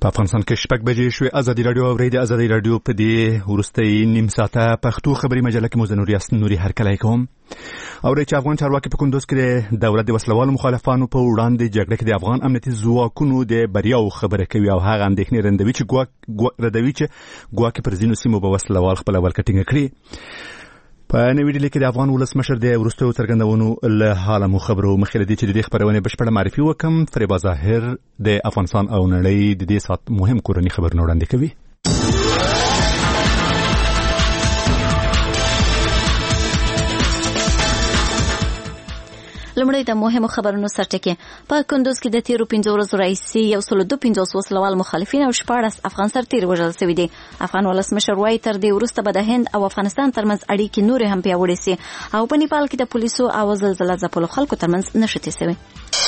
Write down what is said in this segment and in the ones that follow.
په افغانستان کې شپږ بجې شوې. ازادي راډیو او د ازادي راډیو په دې وروستۍ نیم ساعته پښتو خبري مجله کې مو نوري هرکلی کوم. او چې افغان چارواکي په کندوز کې د دولت د وسلوالو مخالفانو په وړاندې جګړه کې د افغان امنیتي ځواکونو د بریاو خبره کوي او هغه اندېښنې ردوي چې ګواکې پر ځینو سیمو به وسلوال خپله ولکه ټینګه کړي. په نوې ډیلي کې د افغان ولسمشر د وروستیو څرګندونو له حاله مو خبرو مخکې له دې چې د دې خپرونې بشپړه معرفي وکم. فریبا ظاهر د افغانستان او نړۍ د دې ساعت مهم کورني خبرونه وړاندې کوي. لمړی د مهمو خبرونو سرټکی. په کندوز کې د تیرو 5 ورځو راهیسې 152 وسلوال مخالفین او 14 افغان سرتیر وژل شوي دي. افغان ولسمشر وايي تر دې وروسته به د هند او افغانستان ترمنځ اړیکې نورې هم پیاوړې سي او په نیپال کې د پولیسو او زلزلې ځپلو خلکو ترمنځ نښتې سوي.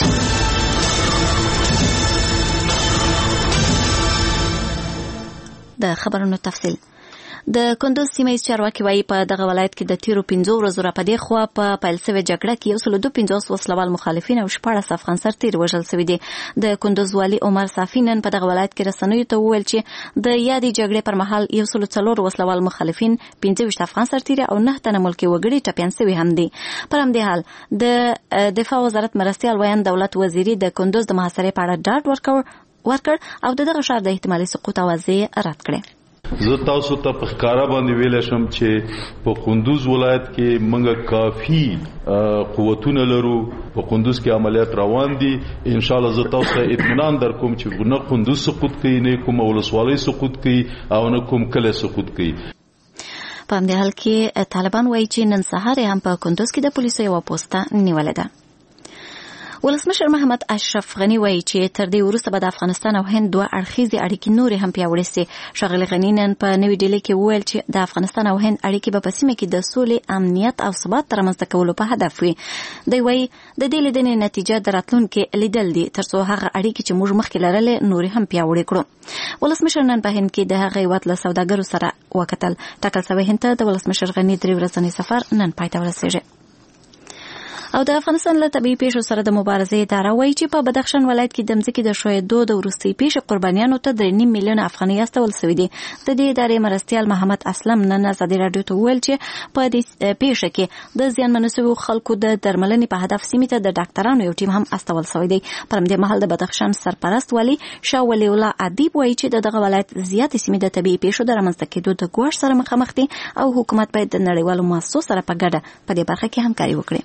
د خبرونو تفصیل. د کندوز سیمه چارواکي وايي په دغه ولایت کې د تیرو 5 ورځو را پدې خوا په پیل شوې جګړه کې 152 وسلوال مخالفین او 14 افغان سرتیر وژل شوي دي. د کندوز والي عمر صافی نن په دغه ولایت کې رسنیو ته وویل چې د یادې جګړې پر مهال 104 وسلوال مخالفین 15 افغان سرتیر او 9 تنه ملکي وګړي ټپيان شوي هم دي. پر همدې حال د دفاع وزارت مرستيال ویان دولت وزیری د کندوز د محاصرې په اړه ډاډ ورکړ او دغه ښار د احتمالي سقوط اوازې رد کړې. زه تاسو ته په ښکارا باندې ویل شم چې په کندوز ولایت کې موږ کافي قوتونه لرو. په کندوز کې عملیات روان دي. ان شاء الله زه تاسو ته اطمینان درکوم چې نه کندوز سقوط کوي، نه کوم ولسوالۍ سقوط کوي او نه کوم کلی سقوط کوي. په همدې حال کې طالبان وایي چې نن سهار هم په کندوز کې د پولیسو یوه پوسټه نیولې ده. ولسمشر محمد اشرف غنی وایي چې تر دې وروسته به د افغانستان او هند دوه اړخیزې اړیکې نورې هم پیاوړې سي. ښاغلي غنی نن په نوې ډیلي کې وویل چې د افغانستان او هند اړیکې به په سیمه کې د سولې، امنیت او ثبات رامنځته کولو په هدف وي. دی وایي د دې لیدنې نتیجه د راتلونکي لیدل دي ترڅو هغه اړیکې چې موږ مخکې لرلې نورې هم پیاوړې کړو. ولسمشر نن په هند کې د هغه هیواد له سوداګرو سره وکتل. ټاکل شوی هند ته د ولسمشر غنی 3 ورځنی سفر نن پای ته ورسېږي. او د افغانستان له طبيعي پیښو سره د مبارزې اداره وایي چې په بدخشان ولایت کې د ځمکې د ښویېدو د وروستۍ پیښې قربانیانو ته 3.5 میلیونه افغانۍ استول شوي دي. د دې ادارې مرستیال محمد اسلم نن ازادي راډیو ته وویل چې په دې پیښه کې د زیانمنو شویو خلکو د درملنې په هدف سیمې ته د ډاکټرانو یو ټیم هم استول شوی دی. پر همدې مهال د بدخشان سرپرست والي شاه ولی الله ادیب وایي چې دغه ولایت زیاتې سیمې د طبيعي پیښو د رامنځته کېدو د ګواښ سره مخامخ دي او حکومت باید د نړیوالو مؤسسو سره په ګډه په دې برخه کې همکاري وکړي.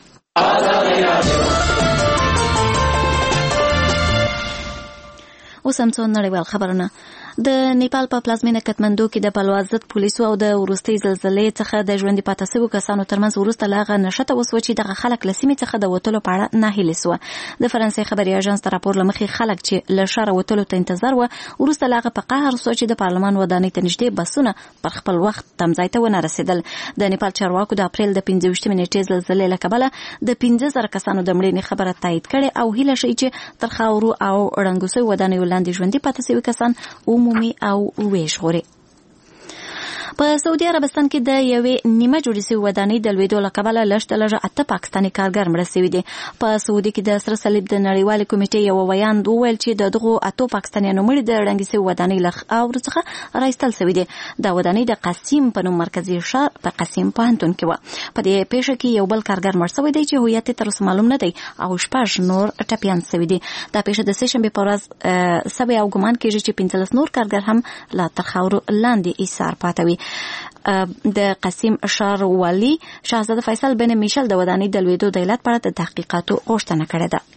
اوس هم څو نړیوال خبرونه. د نیپال په پلازمینه کټمنډو کې د بلوا ضد پولیسو او د وروستۍ زلزلې څخه د ژوندي پاتې شویو کسانو ترمنځ وروسته له هغه نښته وسوه چې دغه خلک له سیمې څخه د وتلو په اړه ناهیلي سوه. د فرانسې خبري اژانس ته راپور له مخې خلک چې له ښاره وتلو ته انتظار وه وروسته له هغه په قهر سوه چې د پارلمان ودانۍ ته نږدې بسونه پر خپل وخت تمځای ته ونه رسېدل. د نیپال چارواکو د اپریل د 25 نیټې زلزلې له کبله د 15,000 کسانو د مړینې خبره تایید کړې او هیله شي چې تر خاورو او ړنګو شویو ودانیو لاندې ژوندي پاتې شوي کسان عمومي او ویژغوري. په سعودي عربستان کې د یوې نیمه جوړې شوې ودانۍ د لوېدو له کبله لږ 8 پاکستاني کارګر مړه شوي دي. په سعودي کې د سره صلیب د نړیوالې کمیټې یو ویان وویل چې دغه 8 پاکستانیانو مړي د ړنګې شوې ودانۍ له خاورو څخه راایستل شوي دي. دا ودانۍ د قسیم په نوم مرکزي ښار په قسیم پوهنتون کې وه. په دې پیښه کې یو بل کارګر مړ شوی دی چې هویت یې تر اوسه معلوم نه دی او 6 نور ټپیان شوي دي. دا پیښه د سهشنبې په ورځ سوې او ګمان کېږي چې 15 نور کارګر هم لا تر خاورو لاندې ایثار پاتې وي. د قسیم ښار والي شاهزاده فیصل بن میشل د ودانۍ د لوېدو د علت په اړه د تحقیقاتو غوښتنه کړې ده.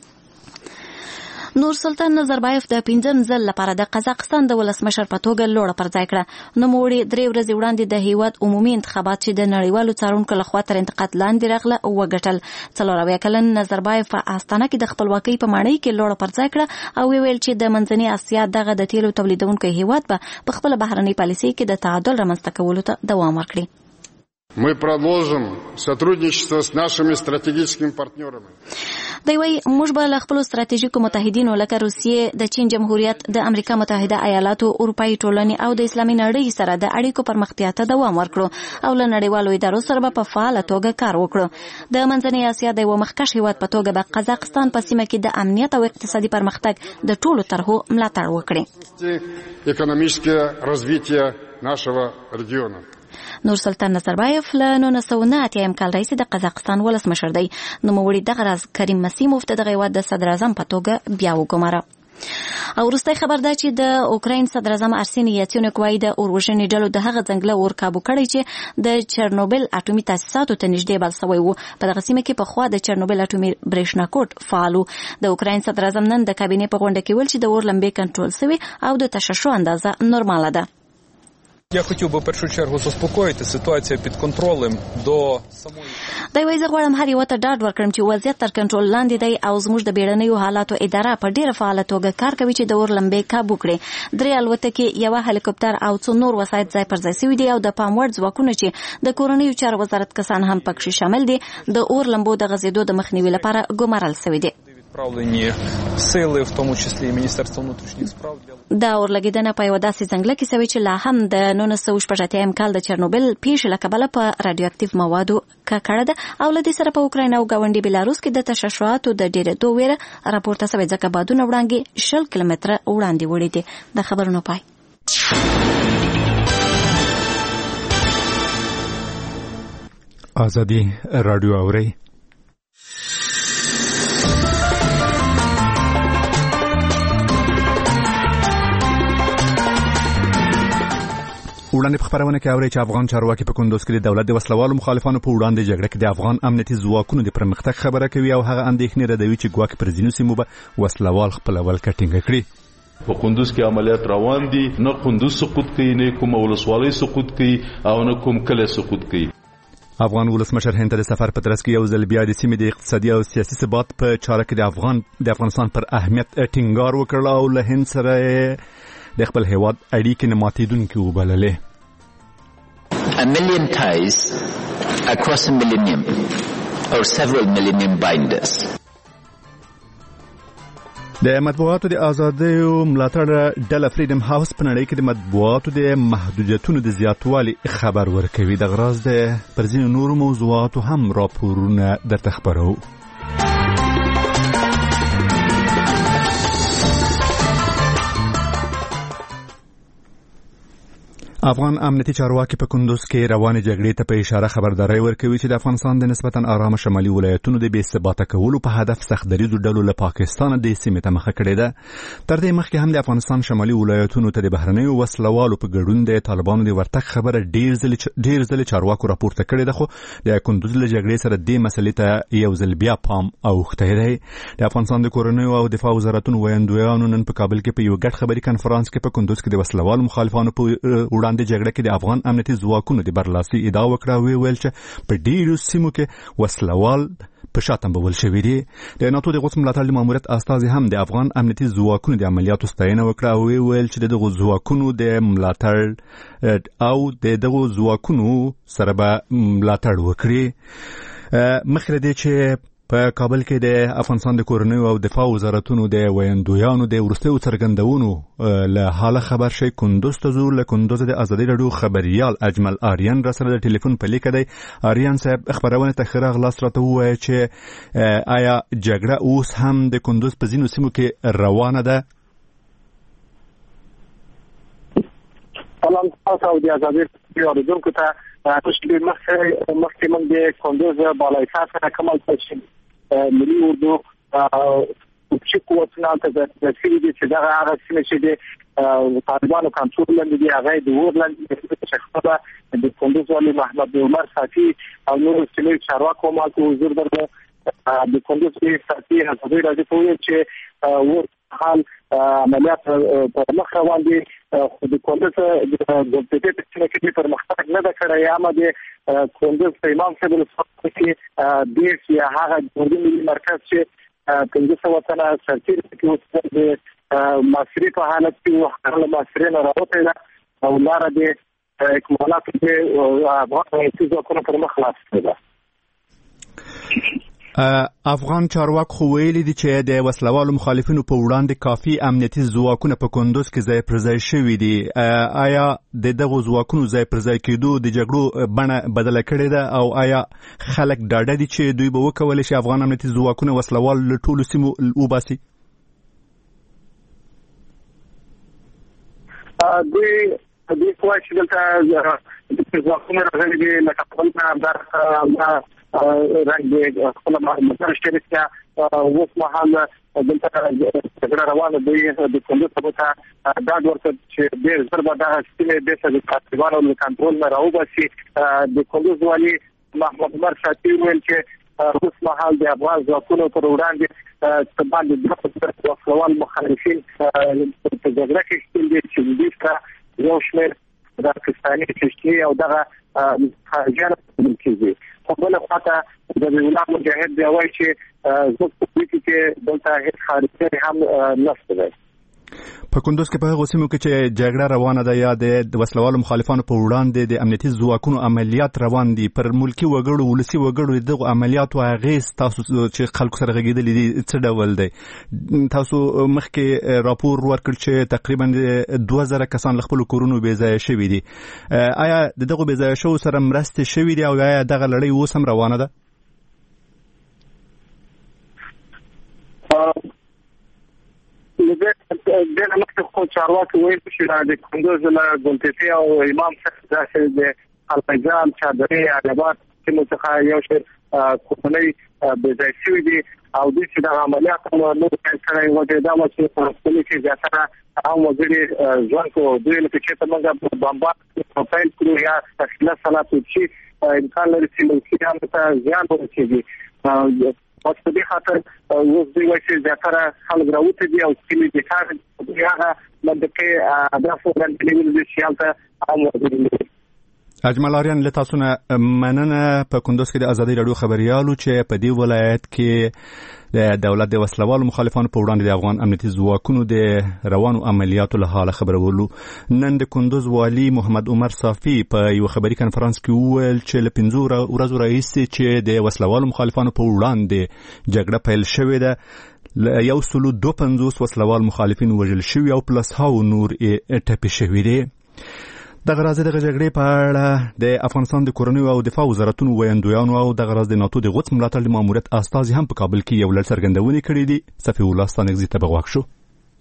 نور سلطان نظربایف د 5م ځل لپاره د قزاقستان د ولسمشر په توګه لوړه پر ځای کړه. نوموړي 3 ورځې وړاندې د هیواد عمومي انتخابات چې د نړیوالو څارونکو لخوا تر انتقاد لاندې راغله وګټل. 40 کلن نظربایف په استانه کې د خپلواکۍ په ماڼۍ کې لوړه پر ځای کړه او ویل چې د منځنۍ اسیا دغه د تیلو تولیدونکو هیواد په خپل بهرنۍ پالیسۍ کې د تعادل رامنځته کولو ته دوام ورکړي. Мы продолжим сотрудничество с нашими стратегическими партнерами. دی وی موږ به له خپلو ستراتیژیکو متحدینو لکه روسیې، د چین جمهوریت، د امریکا متحده ایالاتو، اروپایي ټولنې او د اسلامي نړۍ سره د اړیکو پرمختیا ته دوام ورکړو او له نړیوالو ادارو سره به په فعاله توګه کار وکړو. د منځنۍ اسیا د یوه مخکښ هیواد په توګه به قزاقستان په سیمه کې د امنیت او اقتصادي پرمختګ د ټولو طرحو ملاتړ وکړي. Экономическое развитие нашего региона. نور سلطان نظربایف له 1989 کال راهیسې د قزاقستان ولسمشر دی. نوموړي دغه راز کریم مسیموف ته دغه هیواد د صدر اعظم په توګه بیا وګماره. او وروستی خبر ده چې د اوکراین صدر اعظم ارسینی یاتسینوک وایي د اوروژنې ډلو د هغه ځنګله اور کابو کړی چې د چرنوبل اټومي تاسیساتو ته نږدې بل سوی و. په دغه سیمه کې پخوا د چرنوبل اټومي برېښنا کوټ فعال و. د اوکراین صدر اعظم نن د کابینې په غونډه کې ویل چې د اور لمبې کنټرول سوي او د تشعشع اندازه نورماله ده. Я хотів би в першу чергу заспокоїти, ситуація під контролем до самої. دی وایي زه غواړم هر یوه ته ډاډ ورکړم چې وضعیت تر کنټرول لاندې دی او زموږ د بیړنیو حالاتو اداره په ډېره فعاله توګه کار کوي چې د اور لمبې کابو کړي. 3 الوتکې، یوه هلیکوپټر او څو نور وسایط ځای پر ځای سوي دي او د پام وړ ځواکونه چې د کورنیو چارو وزارت کسان هم پکې شامل دي د اور لمبو د غځېدو د مخنیوي لپاره ګمارل سوي دي. Відправлені сили, в тому числі і Міністерство внутрішніх справ. دا اورلګیدنه په یوه داسې ځنګله کې سوي چې لا هم د 1980 کال د چرنوبل پیښې له کبله په رادیواکتیو موادو ککړه ده او له دې سره په اوکراین او ګاونډي بیلاروس کې د تشعشعاتو د ډېرېدو ویره راپورته سوې ځکه بادونه وړانګې 20 کیلومتره وړاندې وړي دي. د خبرونو پای. ازادي رادیو اوري. وړاندې په خبرونه کې اوري چې افغان چارواکي په کندوز کې د دولت د وسلوالو مخالفانو په وړاندې جګړه کې د افغان امنیتي ځواکونو د پرمختګ خبره کوي او هغه اندېښنې ردوي چې ګواکې پر ځینو سیمو به وسلوال خپلول کټینګ کړي. په کندوز کې عملیات روان دي، نه کندوز سقوط کوي، نه کوم ولسوالۍ سقوط کوي او نه کوم کلی سقوط کوي. افغان ولسمشر هند ته د سفر په ترڅ کې یو ځل بیا د سیمې د اقتصادي او سیاسي ثبات په چاره کې د افغانستان پر اهمیت ټینګار وکړ او له هند سره د خپل هیواد اړیکې نه ماتېدونکې وبللې. A million ties across a millennium or several millennium binders. د مطبوعاتو د ازادیو ملاتړ ډله فریډم هاوس په نړۍ کې د مطبوعاتو د محدودیتونو د زیاتوالي خبر ورکوي. د غراز د پر ځینو نورو موضوعاتو هم راپورونه درته خبرو. افغان امنیتي چارواکي په کندوز کې روانې جګړې ته په اشاره خبرداري ورکوي چې د افغانستان د نسبتا آرام شمالي ولایتونو د بې ثباته کولو په هدف سختدریزو ډلو له پاکستان د سیمې ته مخه کړې ده. تر دې مخکې هم د افغانستان شمالي ولایتونو ته د بهرنیو وسلوالو په ګډون د طالبانو د ورتګ خبره ډېر ځله چارواکو راپورته کړې ده، خو د کندوز له جګړې سره دې مسلې ته یو ځل بیا پام اوښتی دی. د افغانستان د کورنیو او دفاع وزارتونو ویاندویانو نن په کابل کې په یو ګډ خبري کنفرانس کې په کندوز کې د وسلوالو مخالفانو په د جګړه کې د افغان امنیتي ځواکونو د برلاسي ادعا وکړه او ویل چې په ډیرو سیمو کې وسلوال په شاتم بول شوی دی. د ناتو د غوڅ ملاتړ ماموریت استازي هم د افغان امنیتي ځواکونو د عملیاتو ستاینه وکړه او ویل چې دغه ځواکونو د ملاتړ او دغه ځواکونو سره به ملاتړ وکړي. مخکې دې چې په کابل کې د افغانستان د کورنیو او دفاع وزارتونو د ویاندویانو د وروستیو څرګندونو له حاله خبر شي کندوز ته ځو. له کندوز د ازادي راډیو خبريال اجمل آریان را سره د ټلیفون په لیکه دی. آریان صاحب خبرونه ته خراغ لاس راته وایي چې آیا جګړه اوس هم د کندوز په ځینو سیمو کې روانه ده؟ سلام تاسو د ازادي راډیو اوریدونکو ته تشکیل مخکې موږ د کندوز بالای سره کمال تشکیل ملي اردو چې قوتونه ته د سړي د چې دا هغه چې د طالبانو کنټرول لاندې دی هغه د ورلند د شخصه د کندوز والي محمد عمر صافي او نور سیمه چارواکو مالته حضور درلود. د کندوز کې صافي ازادي راډیو ته ویل چې حال عملیات په مخ روان دي. د کندوز د دې کې پرمختګ نه دا کړی یا د کندوز په امام صاحب کې د هغه د ملي مرکز چې کندوز وطن سرتیر کې د مصري په حالت کې وحاله مصري نه راوته او لار د اکمالات د افغان ځواکونو پر مخ خلاص کړل. افغان چارواکو خو ویلي دي چې د وسلوالو مخالفینو په وړاندې کافي امنیتي ځواکونه په کندوز کې ځای پر ځای شوي دي. آیا د دغو ځواکونو ځای پر ځای کېدو د جګړو بڼه بدله کړې ده او آیا خلک ډاډه دي چې دوی به وکولی شي افغان امنیتي ځواکونه وسلوال له ټولو سیمو وباسي؟ دوی کوای چې دلته ځواکونه راغلي دي لکه خپل نه رنګ خپل موټر شریکه اوس مهال دلته جګړه روانه ده. د کندوز په ته دا ورته چې ډېر زر به دا سیمې د طالبانو له کنټرول نه راوباسي. د کندوز والي محمد عمر شاطی ویل چې اوس مهال د افغان ځواکونو پر وړاندې تبان د وسلوال مخالفین په جګړه کې شتون دي چې دوی یو شمېر د پاکستاني چشتي او دغه خارجيان کېږي. په بل خاطر د وینا مجاهد دی وایي چې زه په دې کې دلته هیڅ خارجي هم نشته ده. په کندوز کې په هغو سیمو کې چې جګړه روانه ده یا د وسلوالو مخالفانو په وړاندې د امنیتي ځواکونو عملیات روان دي، پر ملکي وګړو ولسي وګړو دغو عملیاتو اغېز تاسو چې خلکو سره غږېدلي دي څه ډول دی؟ تاسو مخکې راپور ورکړ چې تقریبا 2000 کسان له خپلو کورونو بې ځایه شوي دي. آیا د دغو بې ځایه شوو سره مرستې شوي دي او آیا دغه لړۍ اوس هم روانه ده؟ د مکتب خو چارواکي وایي چې د کندوز له ګلتفي او امام څخه داخل د الفجان چادري علاوه چې متخا یو شی کومنۍ د ځای دي او د چې د عملیات نو څنګه وځي دا چې په خپل کې ځاتره او وګړي ځوان کو دوی له چې ته موږ بمبار پروفایل کړو یا تخلیه صلاحات چې امکان لري چې ملکي هم ته زیان ورسیږي. او په دې خاطر اوس دوی وایي چې ځکه خلک راوته دي او چې د کار هغه منطقه اهداف ورنډلې دي چې حالت عام اجمل آریان له تاسو نه مننه. په کندوز کې د ازادي راډیو خبريالو چې په دې ولایت کې د دولت د وسلوالو مخالفانو په وړاندې د افغان امنیتي ځواکونو د روانو عملیاتو له حاله خبرولو. نن د کندوز والي محمد عمر صافي په یو خبري کنفرانس کې وویل چې له 15 ورځو راهیسې چې د وسلوالو مخالفانو په وړاندې جګړه پیل شوې ده، 152 وسلوال مخالفین وژل شوي او پلس هاو نور ټپي شوي دي. دغه راز د جګړې په اړه د افغانستان د کورنیو او دفاع وزارتونو ویاندویانو او دغه راز د ناتو د غوڅ ملاتړ د ماموریت استازي هم په کابل کې یو لړ څرګندونې کړې دي. صفي الله ستانکزي ته بغواک شو.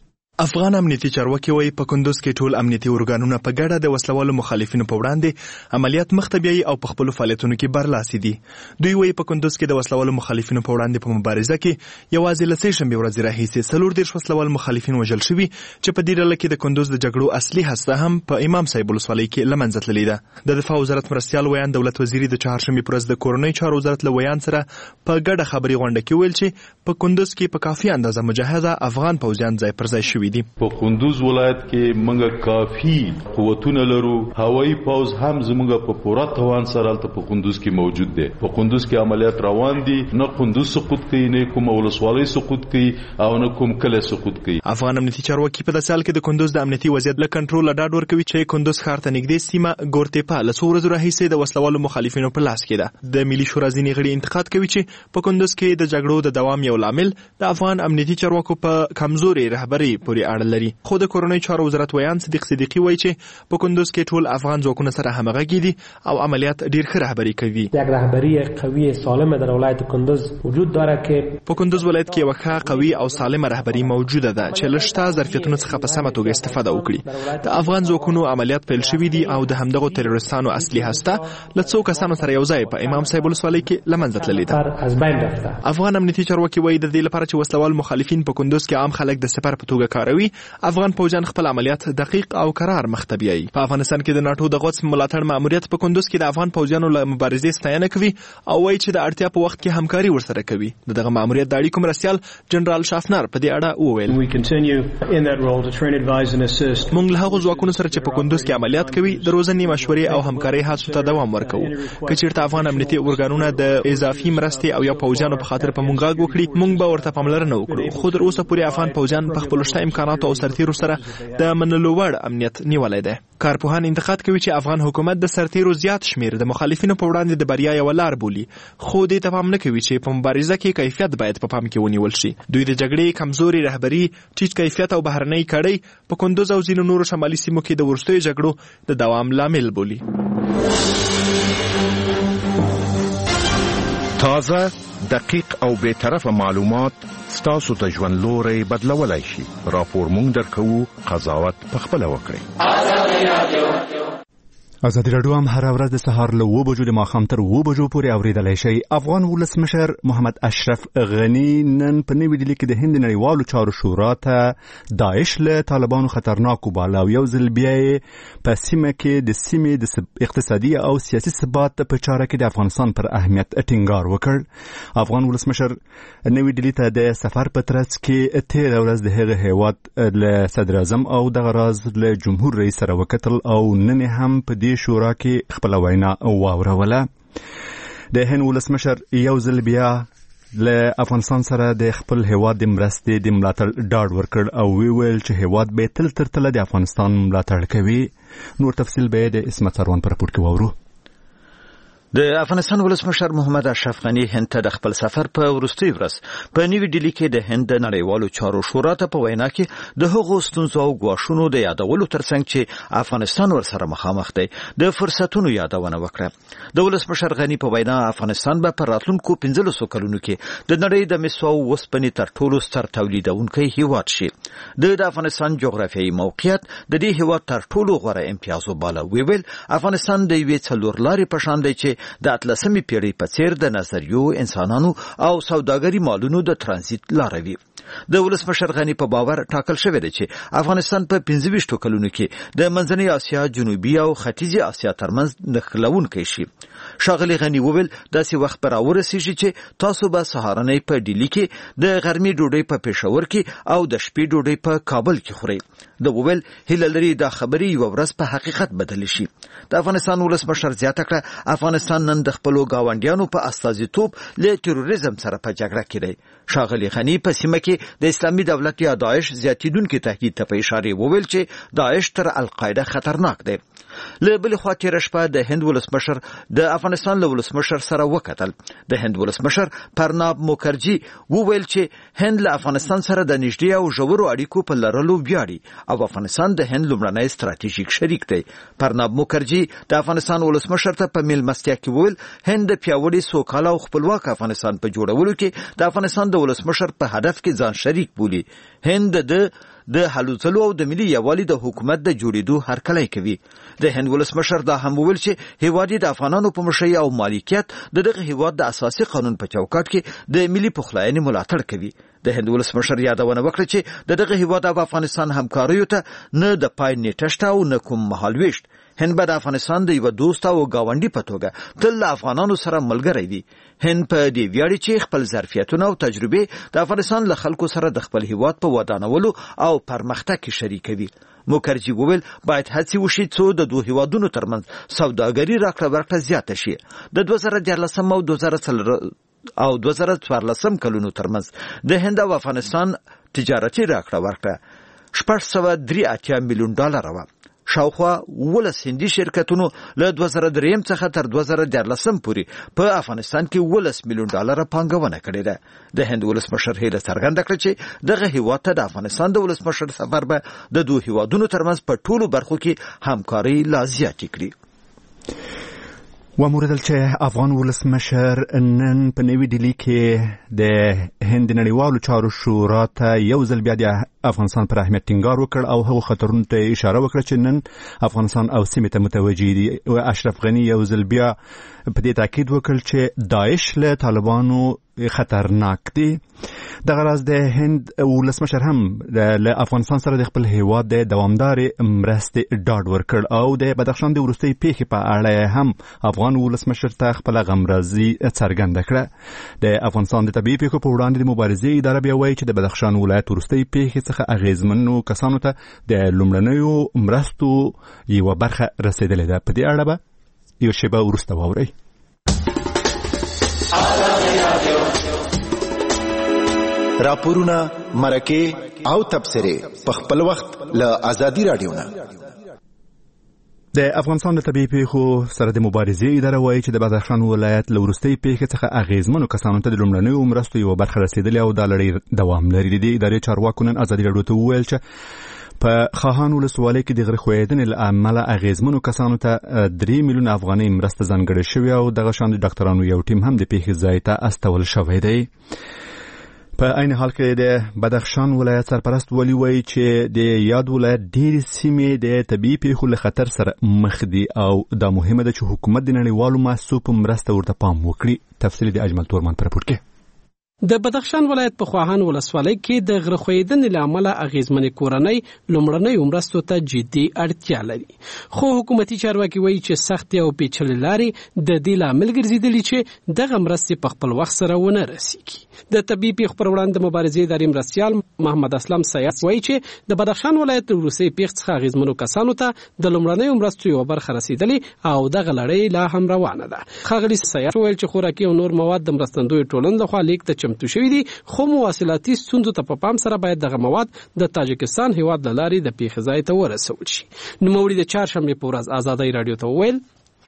افغان امنیتي چارواکي وایي په کندوز کې ټول امنیتي ارګانونه په ګډه د وسلوالو مخالفینو په وړاندې عملیات مخ ته بیایي او په خپلو فعالیتونو کې برلاسي دي. دوی وایي په کندوز کې د وسلوالو مخالفینو په وړاندې په مبارزه کې یوازې له سهشنبې ورځې راهیسې 40 وسلوال مخالفین وژل شوي چې په دې ډله کې د کندوز د جګړو اصلي هسته هم په امام صاحب ولسوالۍ کې له منځه تللې ده. د دفاع وزارت مرستیال ویان دولت وزیري د چهارشنبې پر ورځ د کورنۍ چارو وزارت له ویان سره په ګډه خبري غونډه کې ویل چې په کندوز کې په کافي اندازه مجهزه افغان پوځیان ځای پر ځای شوي دي. کندوز ولایت کې موږ کافي قوتونه لرو. هوایي پوز هم زموږ په پوره توان سره په کندوز کې موجود دی. په کندوز کې عملیات روان دي، نه کندوز سقوط کوي، نه کوم ولسوالۍ سقوط کوي او نه کوم کله سقوط کوي. افغان امنیتي چارواکي په داسې حال کې د کندوز د امنیتي وضعیت له کنټرول ډاډ ورکوي چې کندوز ښار ته نږدې سیمه ګورتېپا له څو ورځو راهیسې د وسلوالو مخالفینو په لاس کې ده. د ملي شورا ځینې غړي انتقاد کوي چې په کندوز کې د جګړو د دوام یو لامل د افغان امنیتي چارواکو په کمزوري رهبري پورې اړه لري. خو د کورنۍ چارو وزارت ویان صدیق صدیقي وایي چې په کندوز کې ټول افغان ځواکونه سره همغږي دي او عملیات ډیر ښه رهبري کوي. یک رهبری قوی سالم در ولایت کندوز وجود داره که په کندوز ولایت کې یو ښه قوي او سالمه رهبری موجوده ده چې لشته ظرفیتونو څخه په سمه توګه استفاده وکړي. د افغان ځواکونو عملیات پیل شوي دي او د همدغو تروریستانو اصلي هسته له څو کسانو سره یو ځای په امام صاحب ولسوالۍ کې له منځه تللې ده. افغان امنیتي چارواکي وایي د دې لپاره چې وسلوال مخالفین په کندوز کې عام خلک د سپر په توګه کاروي، افغان پوځیان خپل عملیات دقیق او قرار مخ ته بیایي. په افغانستان کې د ناتو د غوڅ ملاتړ ماموریت په کندوز کې د افغان پوځیانو له مبارزې ستاینه کوي او وایي چې د اړتیا په وخت کې همکاري ورسره کوي. دغه ماموریت د اړیکو مرستیال جنرال شافنر په دې اړه وویل: موږ له هغو ځواکونو سره چې په کندوز کې عملیات کوي د روزنې مشورې او همکارۍ هڅو ته دوام ورکوو. که چېرته افغان امنیتي ارګانونه د اضافي مرستې او یا پوځیانو په خاطر په موږ غږ وکړي، موږ به ورته پاملرنه وکړو. خو تر اوسه پورې افغان پوځیان په خپلو شته امکاناتو او سرتیرو سره د منلو وړ امنیت نیولای دی. کارپوهان انتقاد کوي چې افغان حکومت د سرتیرو زیات شمیر د مخالفینو په وړاندې د بریا یوه لار بولي، خو دې ته پام نه کوي چې په مبارزه کې کیفیت باید په پام کې ونیول شي. دوی د جګړې کمزوري رهبري، ټیټ کیفیت او بهرنۍ کړۍ په کندوز او ځینو نورو شمالي سیمو کې د وروستیو جګړو د دوام لامل بولي. تازه، دقیق او بی‌طرفه معلومات ستاسو د ژوند لوري بدلولای شي. راپور مونږ درکوو، قضاوت پخپله وکړئ. ازادي راډیو هم هر ورځ د سهار له 7 بجو د ماښام تر 7 بجو پورې اوریدلای شئ. افغان ولسمشر محمد اشرف غنی نن په نوې ډیلي کې د هند نړیوالو چارو شورا ته داعش له طالبانو خطرناک وباله او یو ځل بیا په سیمه کې د سیمې د اقتصادي او سیاسي ثبات په چاره کې د افغانستان پر اهمیت ټینګار وکړ. افغان ولسمشر نوې ډیلي ته د سفر په ترڅ کې 13 ورځ د هغه هیواد له صدر اعظم او د راز له جمهور رئیس سره وکتل او نن هم په شورا کې خپل وینا واوروله. د هند ولسمشر یو ځل بیا له افغانستان سره د خپل هیواد د مرستې د ملاتړ ډاډ ورکړ او ویل چې هیواد به تل تر تله د افغانستان ملاتړ کوي. نور تفصیل به د اسمت سروان پر راپور کې واورو. د افغانستان ولسمشر محمد اشرف غنی هند ته د خپل سفر په وروستۍ ورځ په نیوی ډیلي کې د هند نړیوالو چارو شورا ته په وینا کې د هغو ستونزو او ګواښونو د یادولو ترڅنګ چې افغانستان ورسره مخامخ دی د فرصتونو یادونه وکړه. د ولسمشر غنی په وینا افغانستان به په راتلونکو 15 کلونو کې د نړۍ د مسو او وسپنې تر ټولو ستر تولیدونکی هیواد شي. د افغانستان جغرافیایي موقعیت د دې هیواد تر ټولو غوره امتیاز وباله. ویل افغانستان د یوې څلورلارې په شان دی چې د 18مې پیړۍ په څیر د نظریو، انسانانو او سوداګري مالونو د ترانزیت لار وي. د ولسمشر غنی په باور ټاکل شوی دی چې افغانستان په 25 کلونو کې د منځنۍ اسیا، جنوبي او ختیځي اسیا ترمنځ نښلونکی شي. ښاغلي غنی وویل داسې وخت به راورسیږي چې تاسو به سهارنۍ په ډیلي کې، د غرمې ډوډۍ په پېښور کې او د شپې ډوډۍ په کابل کې خورئ. د وویل هیله لري دا خبرې یو ورځ په حقیقت بدل شي. د افغانستان ولسمشر زیاته کړه افغانستان نن د خپلو گاونډیانو په استازیتوب له تروریزم سره په جګړه کې دی. ښاغلي غنی په سیمه کې د اسلامي دولت یا داعش زیاتیدونکي تهدید ته په اشاره وویل چې داعش تر القاعده خطرناک دی. له بلې خوا تېره شپه د هند ولسمشر د افغانستان له ولسمشر سره وکتل. د هند ولسمشر پرناب مکرجي وویل چې هند له افغانستان سره د نږدې او ژورو اړیکو په لرلو ویاړي او افغانستان د هند لومړنی ستراتیژیک شریک دی. پرناب مکرجي د افغانستان ولسمشر ته په میلمستیا کې وویل هند د پیاوړي، سوکاله او خپلواک افغانستان په جوړولو کې د افغانستان د ولسمشر په هدف کې ځان شریک بولي. هند د هلوځلو او د ملي یووالي د حکومت د جوړېدو هرکلی کوي. د هند ولسمشر دا هم وویل چې هیواد د افغانانو په مشرۍ او مالکیت د دغه هیواد د اساسي قانون په چوکاټ کې د ملي پخلاینې ملاتړ کوي. د هند ولسمشر یادونه وکړه چې د دغه هیواد او افغانستان همکاریو ته نه د پای نیټه شته او نه کوم مهالویشت. هند به د افغانستان د یو دوست او گاونډي په توګه تل له افغانانو سره ملګری وي. هند په دې ویاړي چې خپل ظرفیتونه او تجربې د افغانستان له خلکو سره د خپل هیواد په ودانولو او پرمختګ کې شریکوي. مکرجي وویل باید هڅې وشي څو د دوه هیوادونو ترمنځ سوداګري راکړه ورکړه زیاته شي. د 2014 او 2014 کلونو ترمنځ د هند او افغانستان تجارتي راکړه ورکړه $683 میلیون وه. شاوخوا 11 هندي شرکتونو له 2003 څخه تر 2014 پورې په افغانستان کې $11 میلیون پانګونه کړې ده. د هند ولسمشر هیله څرګنده کړه چې دغه هیواد ته د افغانستان د ولسمشر سفر به د دوه هیوادونو ترمنځ په ټولو برخو کې همکاري لا زیاتې کړي. وموردل چې افغان ولسمشر نن په نوې ډیلي کې د هند نړیوالو چارو شورا ته یو ځل بیا د افغانستان پر اهمیت ټینګار وکړ او هغو خطرونو ته اشاره وکړه چې نن افغانستان او سیمې ته متوجه دي. اشرف غنی یو ځل بیا په دې تاکید وکړ چې داعش له طالبانو خطرناک دي. دغه راز د هند ولسمشر هم له افغانستان سره د خپل هیواد د دوامدارې مرستې ډاډ ورکړ او د بدخشان د وروستۍ پیښې په اړه هم افغان ولسمشر ته خپل غمرازي څرګنده کړه. د افغانستان د طبیعي پیښو په وړاندې د مبارزې اداره بیا وایي چې د بدخشان ولایت وروستۍ پیښې څخه اغیزمنو کسانو ته د لومړنیو مرستو یوه برخه رسیدلې ده. په دې اړه به یو شیبه وروسته واورئ. راپورونه مرکه او تبصره په خپل وخت له ازادي رادیو نه. د افغانستان د طبيعي پیښو سره د مبارزې اداره وایي چې د بدخشان ولایت له وروستۍ پیښې څخه اغیزمنو کسانو ته د لومړنیو مرستو یوه برخه رسیدلې او دا لړۍ دوام لري. د ادارې چارواکو نن ازادي راډیو ته وویل چې په خاهان ولسوالۍ کې د غره ښویېدنې له امله اغیزمنو کسانو ته 3 میلیونه افغانۍ مرسته ځانګړې شوې او دغه شان د ډاکټرانو یو ټیم هم د پیښې ځای ته استول شوی دی. په عین حال کې د بدخشان ولایت سرپرست ولی وایي چې د یاد ولایت ډېرې سیمې د طبیعي پیښو له خطر سره مخ دي او دا مهمه ده چې حکومت د نړیوالو مؤسسو په مرسته ورته پام وکړي. تفصیل د اجمل تورمان پر راپور کې. د بدخشان ولایت په خواهان ولسوالۍ کې د غره ښویېدنې له امله اغیزمنې کورنۍ لومړنیو مرستو ته جدي اړتیا لري، خو حکومتي چارواکي وایي چې سختې او پیچلې لارې د دې لامل ګرځېدلې چې دغه مرستې په خپل وخت سره ونه رسیږي. د طبیعي پیښو پر وړاندې مبارزې ادارې مرستیال محمد اسلم سیاس وایي چې د بدخشان ولایت د وروستۍ پیښې څخه اغیزمنو کسانو ته د لومړنیو مرستو یوه برخه رسېدلې او دغه لړۍ لا هم روانه ده. ښاغلي سیاس وویل چې خوراکي او نور مواد د مرستندویو ټولنې لخوا لیږد ته چمتو شوي دي، خو مواصلاتي ستونزو ته په پام سره باید دغه مواد د تاجکستان هیواد له لارې د پیښې ځای ته ورسول شي. نوموړي د چهارشنبې په ورځ ازادۍ راډیو ته وویل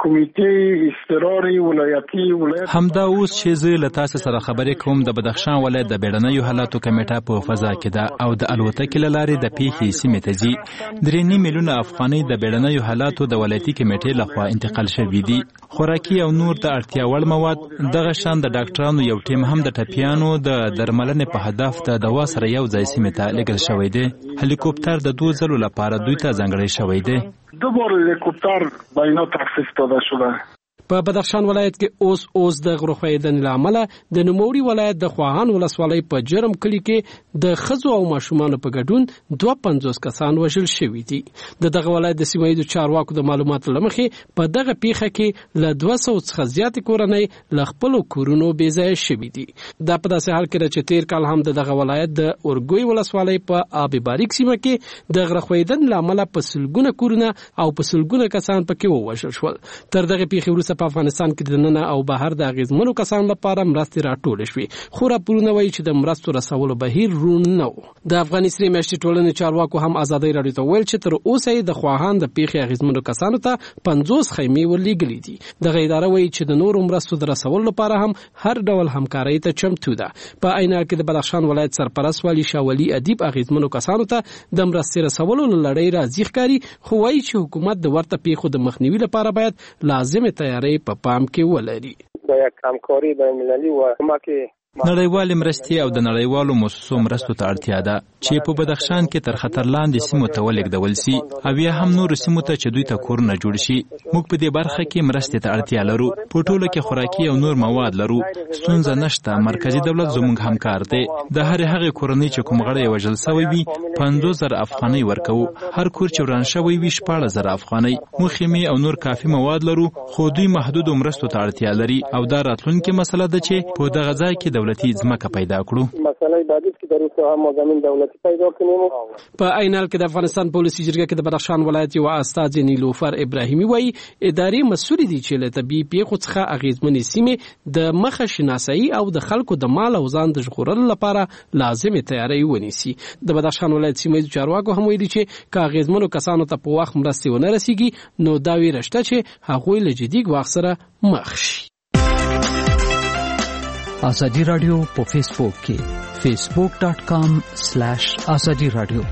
کمیټې اضطراري ولایتي همدا اوس چې زه له تاسو سره خبرې کوم د بدخشان ولایت د بیړنیو حالاتو کمیټه په فضا کې ده او د الوتکې له لارې د پیښې سیمې ته ځي. 3 میلیونه افغانۍ د بیړنیو حالاتو د ولایتي کمیټې لخوا انتقال شوي دي. خوراکي او نور د اړتیا وړ مواد، دغه شان د ډاکټرانو یو ټیم هم د ټپیانو د درملنې په هدف د دوا سره یو ځای سیمې ته لېږل شوی دی. هلیکوپټر د 2 ځلو لپاره دوی ته ځانګړی شوی دی. 2 بار هلیکوپټر به اینا تخصیص داده شده. په بدخشان ولایت کې اوس د غره ښویېدنې له امله د نوموړي ولایت د خواهان ولسوالۍ په جرم کلي کې د ښځو او ماشومانو په ګډون 52 کسان وژل شوي دي. دغه ولایت د سیمه ییزو چارواکو د معلوماتو له مخې په دغه پیښه کې له 200 څخه زیاتې کورنۍ له خپلو کورونو بې ځایه شوي دي. دا په داسې حال کې ده چې تیر کال هم دغه ولایت د اورګوی ولسوالۍ په آب باریک سیمه کې د غره ښویېدنې له امله په سلګونه کورونه او په سلګونه کسان پکې ووژل شول. تر دغه پیښې وروسته په افغانستان کې د دننه او بهر د اغیزمنو کسانو لپاره مرستې راټولې شوې، خو راپورونه وایي چې د مرستو رسولو بهیر روڼ نه و. د افغاني سرې میاشتې ټولنې چارواکو هم ازادۍ راډیو ته وویل چې تر اوسه یې د خواهان د پیښې اغیزمنو کسانو ته 50 خیمې ورلېږلې دي. دغه اداره وایي چې د نورو مرستو د رسولو لپاره هم هر ډول همکارۍ ته چمتو ده. په عین حال کې د بدخشان ولایت سرپرست والي شاه ولي ادیب اغیزمنو کسانو ته د مرستې رسولو لړۍ راځي ښکاري، خو وایي چې حکومت د ورته پیښو د مخنیوي لپاره باید لازمه تیاری په پام کې ولري. با یک همکاری بین‌المللی و کمک نړیوالې مرستې او د نړیوالو مؤسسو مرستو ته اړتیا ده چې په بدخشان کې تر خطر لاندې سیمو ته ولېږدول سي او یا هم نورو سیمو ته چې دوی ته کورونه جوړ شي. موږ په دې برخه کې مرستې ته اړتیا لرو. په ټوله کې خوراکي او نور مواد لرو. ستونزه نشته. مرکزی دولت زموږ همکار دی. د هر هغې کورنۍ چې کوم غړی وژل شوی وي 50,000 افغانۍ ورکوو. هر کور چې وران شوی وي 14,000 افغانۍ. موږ خیمې او نور کافي مواد لرو، خو دوی محدودو مرستو ته اړتیا لري او دا راتلونکې مسله ده چې په دغه ځای کې دولتي ځمکه پیدا کړو. مسئله بعدی است که در روستا هم زمین دولتی پیدا کنیم. په عین حال کې د افغانستان پولیسي جرګه کې د بدخشان ولایت یو استاد نیلوفر ابراهیمي وایي ادارې مسؤل دي چې له طبیعي پیښو څخه اغیزمنې سیمې د مخه شناسایی او د خلکو د مال او ځان د ژغورلو لپاره لازمه تیاری ونیسي. د بدخشان ولایت سیمه ییزو چارواکو هم ویلي چې که اغیزمنو کسانو ته په وخت مرستې ونه رسیږي نو دا ویره شته چې هغوی له جدي ګواښ سره مخ شي. ازادي رادیو په فیسبوک کې facebook.com/azadi radio.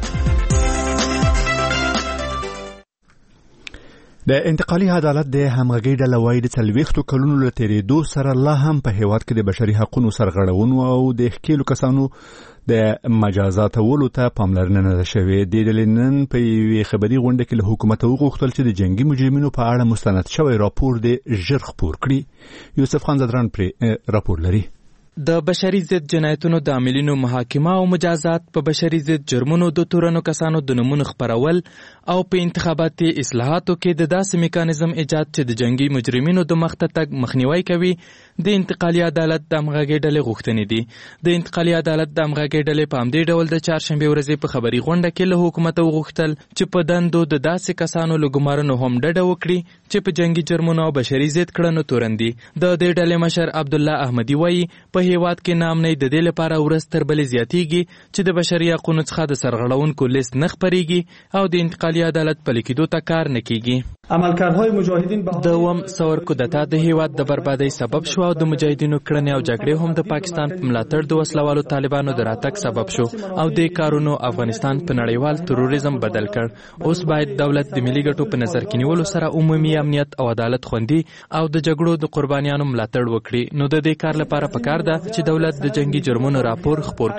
د انتقالي عدالت د همغږي ډله وایي د 40 کلونو له تېرېدو سره لا هم په هیواد کې د بشري حقوقو سرغړونو او د ښکېلو کسانو د مجازاتولو ته پاملرنه نه ده شوې. د ډلې نن په یوې خبري غونډه کې له حکومته وغوښتل چې د جنګي مجرمینو په اړه مستند شوی راپور د ژر خپور کړي. یوسف خان زدران پرې راپور لري. د بشري ضد جنایتونو د عاملینو محاکمه او مجازات، په بشري ضد جرمونو د تورنو کسانو د نمونه خپرول او په انتخاباتي اصلاحاتو کې د داسې میکانیزم ایجاد چې د جنگي مجرمینو د مخته تګ مخنیوي کوي د انتقالي عدالت د همغږۍ ډلې غوښتنې دي. د انتقالي عدالت د همغږۍ ډلې په همدې ډول د چهارشنبې ورځې په خبري غونډه کې له حکومت وغوښتل چې په دندو د داسې کسانو له ګمارنو هم ډډه وکړي چې په جنگي جرمونو او بشري ضد کړنو تورن دي. د دې ډلې مشر عبدالله احمدي وایي په په هیواد کې ناامنۍ د دې لپاره ورځ تر بلې زیاتیږي چې د بشري حقوقو څخه د سرغړونکو لیست نه خپریږي او د انتقالي عدالت پلي کېدو ته کار نه کیږي. عملکردهای مجاهدین دوم ثور کودتا د هیواد د بربادۍ سبب شو او د مجاهدینو کړنې او جګړې هم د پاکستان په ملاتړ د وسلوالو طالبانو د راتګ سبب شو او د کارونو افغانستان په نړیوال تروریزم بدل کړ. اوس باید دولت د ملي ګټو په نظر کې نیولو سره عمومي امنیت او عدالت خوندي او د جګړو د قربانیانو ملاتړ وکړي. نو د دې کار لپاره پکار ده چې دولت د جنگي جرمونو راپور خپور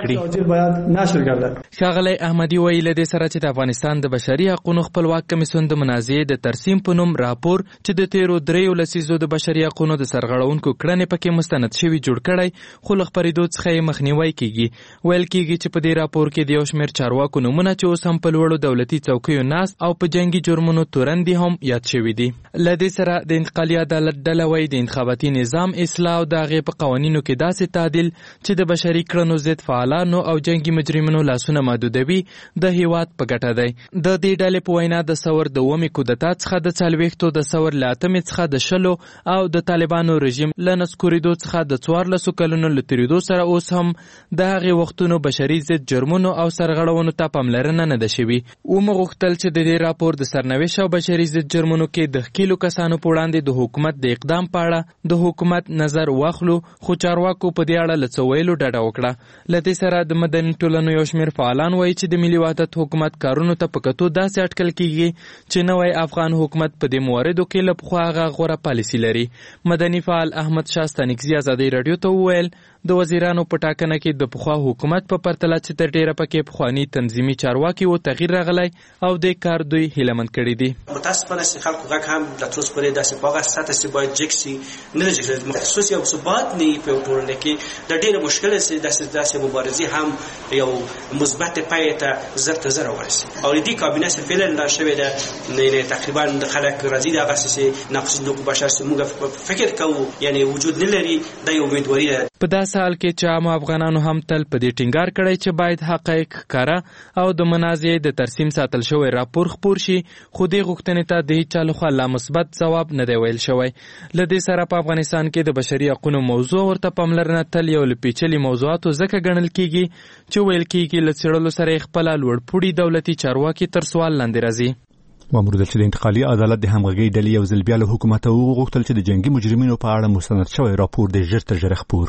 کړي. ښاغلی احمدي ویل د سره چې د افغانستان د بشري حقوقو خپلواک کمیسیون د منازعې د ترسیم په نوم راپور چې د تیرو 3 لسیزو د بشري حقوقو د سرغړونکو کړنې پکې مستند شوی جوړ کړی خو له خپرېدو څخه یې مخنیوی کیږي. ویل کیږي چې په دې راپور کې د یو شمېر چارواکو نومونه چې اوس هم په لوړو دولتي چوکیو ناست او په جنگي جرمونو تورن دي هم یاد شوي دي. له دې سره د انتقالي عدالت ډله وایي د انتخاباتي نظام اصلاح او د هغې په قوانینو کې داسې تعدیل چې د بشري کړنو ضد فعالانو او جنگي مجرمینو لاسونه محدودوي د هیواد په ګټه دی. د دې ډلې په وینا د ثور د 9 کودتا څخه د 40 د ثور له 8 څخه د 10 او د طالبانو رژیم له نسکورېدو څخه د 14 کلونو له تېرېدو سره اوس هم د هغې وختونو بشري ضد جرمونو او سرغړونو ته پاملرنه نه ده شوې. ومغوښتل چې د دې راپور د سرنوشت او بشري ضد جرمونو کې د ښکېلو کسانو په وړاندې د حکومت د اقدام په اړه د حکومت نظر واخلو، خو چارواکو په دې اړه له څه ویلو ډډه وکړه. له دې سره د مدني ټولنو یو شمېر فعالان وایي چې د ملي وحدت حکومت کارونو ته په کتو داسې اټکل کیږي چې نوی افغان حکومت په دې مواردو کې له پخوا هغه غوره پالیسي لري. مدني فعال احمد شاه ستانکزي ازادۍ راډیو ته وویل د وزیرانو په ټاکنه کې د پخوا حکومت په پرتله چې تر ډیره پکې پخواني تنظیمي چارواکي و تغییر راغلی او د کار دوی هیلهمند کړي دي. متاسفانه چې خلکو غږ هم د تر اوسه پورې داسې په هغه سطح چې باید جګ شي نه ده جګ شوی. خصوصي او ثبات نه وي په ټولنه کې د ډېره مشکله چې داسې مبارزې هم یو مثبت پای ته زر ته زر ورسي او دې کابینه چې فعلا لا شوې ده تقریبا د خلک راضي دي هغه چې ناقص حقوق بشر چې موږ فکر کوو یعنی وجود نه لري د یو امیدواري ده. په داسې حال کې چې عام افغانانو هم تل په دې ټینګار کړی چې باید حقایق ښکاره او د منازعې د ترسیم ساتل شوی راپور خپور شي، خو دې غوښتنې ته د هیچا لخوا لا مثبت ځواب نه دی ویل شوی. له دې سره په افغانستان کې د بشري حقوقو موضوع ورته پاملرنه تل یو له پیچلي موضوعاتو ځکه ګڼل کیږي چې ویل کیږي له څېړلو سره یې خپله لوړپوړي دولتي چارواکي تر سوال لاندې راځي. وامردل چې د انتقالي عدالت د همغږۍ ډلې یو ځل بیا له حکومت وغوښتل چې د جنگي مجرمینو په اړه مستند شوی راپور د ژر تر ژره خپور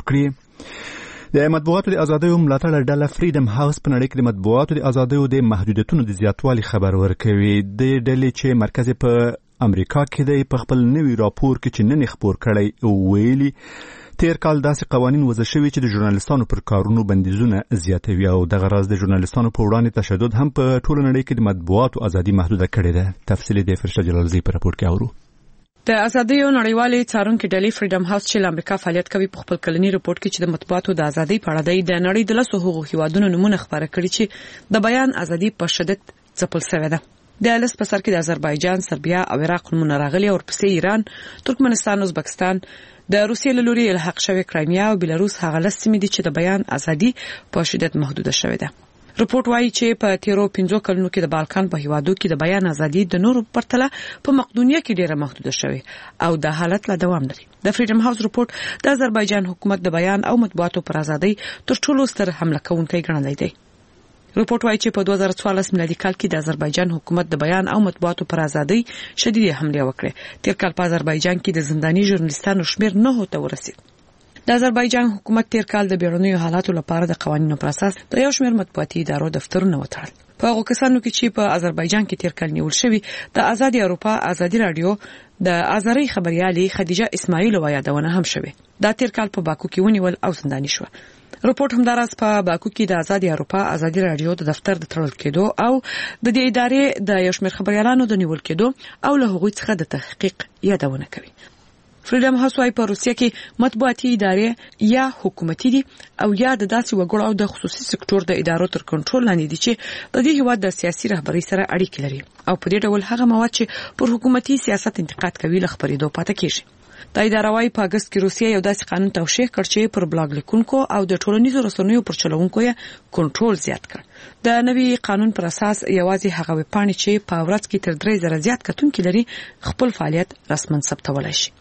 کړي. د مطبوعاتو د ازادیو ملاتړ ډله فریډم هاوس په نړۍ کې د مطبوعاتو د ازادیو د محدودیتونو د زیاتوالي خبر ورکوي. د ډلې چې مرکز په امریکا کې دی په خپل نوي راپور کې چې نن خپور کړی ویلي تیر کال داسې قوانین وضع شوي چې د ژورنالستانو پر کارونو بندیزونه زیاتوي او دغه راز د ژورنالستانو په وړاندې تشدد هم په ټوله نړۍ کې د مطبوعاتو ازادي محدوده کړې ده. تفصیل د فرشته جلالزی په راپور کې اورو. د ازادیو نړیوالې څارونکو ډلې فریډم هاوس چې امریکا فعالیت کوي په خپل کلنی رپورت کې چې د مطبوعاتو د ازادۍ په اړه د نړۍ د 10 حقوقي هیوادونو نمونه خبره کړي چې د بیان ازادي په شدت ځپل شوې ده. د لیست په سر کې د آذربایجان، سربیا او عراق نمونه راغلي او ورپسې ایران، ترکمنستان، ازبکستان، د روسیې له لوري الحاق شوی کرایمیا او بیلاروس هغه لسمې دي چې د بیان ازادي په شدت محدوده شوې ده. رپورت وايي چې په تیرو 15 کلونو کې د بالکان په هیوادو کې د بیان ازادي د نورو پرتله په مقدونیه کې ډیره محدوده شوې او د حالت لا دوام لري. د فریډم هاوس رپورت د آذربایجان حکومت د بیان او مطبوعاتو پر ازادۍ تر ټولو ستر حمله کوونکی ګڼلی دی. رپورت وايي چې په 2014 میلادي کال کې د آذربایجان حکومت د بیان او مطبوعاتو پر ازادۍ شدید حمله وکړه. تیر کال په آذربایجان کې د زنداني ژورنالستانو شمیر 9 ته ورسید. د آذربایجان حکومت تیر کال د بیرونیو حالاتو لپاره د قوانینو پر اساس د یو شمیر مطبوعاتي ادارو دفترونه وتړل. په هغو کسانو کې چې په آذربایجان کې تیر کال نیول شوی د آزادي اروپا ازادي رادیو د آذری خبريالي خدیجه اسماعیلووا یادونه هم شوه. دا تیر کال په باکو کې ونیول او زنداني شو. رپورت همداراز په باکو کې د آزادي اروپا ازادي رادیو د دفتر د تړل کېدو او د دې ادارې د یو شمېر خبريالانو د نیول کېدو او له هغوی څخه د تحقیق یادونه کوي. فریډم هاوس وايي په روسیه کې مطبوعاتي ادارې یا حکومتي دي او یا د داسې وګړو او د خصوصي سکتور د ادارو تر کنټرول لاندې دي چې د دې هیواد د سیاسي رهبرۍ سره اړیکې لري او په دې ډول هغه مواد چې پر حکومتي سیاست انتقاد کوي له خبرېدو پاتې کیږي. د اداره وايي په اگست کې روسیه یو داسې قانون توشیح کړ چې پر بلاګ لیکونکو او د ټولنیزو رسنیو پر چلوونکو یې کنټرول زیات کړ. د نوي قانون پر اساس یوازې هغه ویبپاڼې چې په ورځ کې تر 3000 زیات کتونکي لري خپل فعالیت رسماً ثبتولای شي.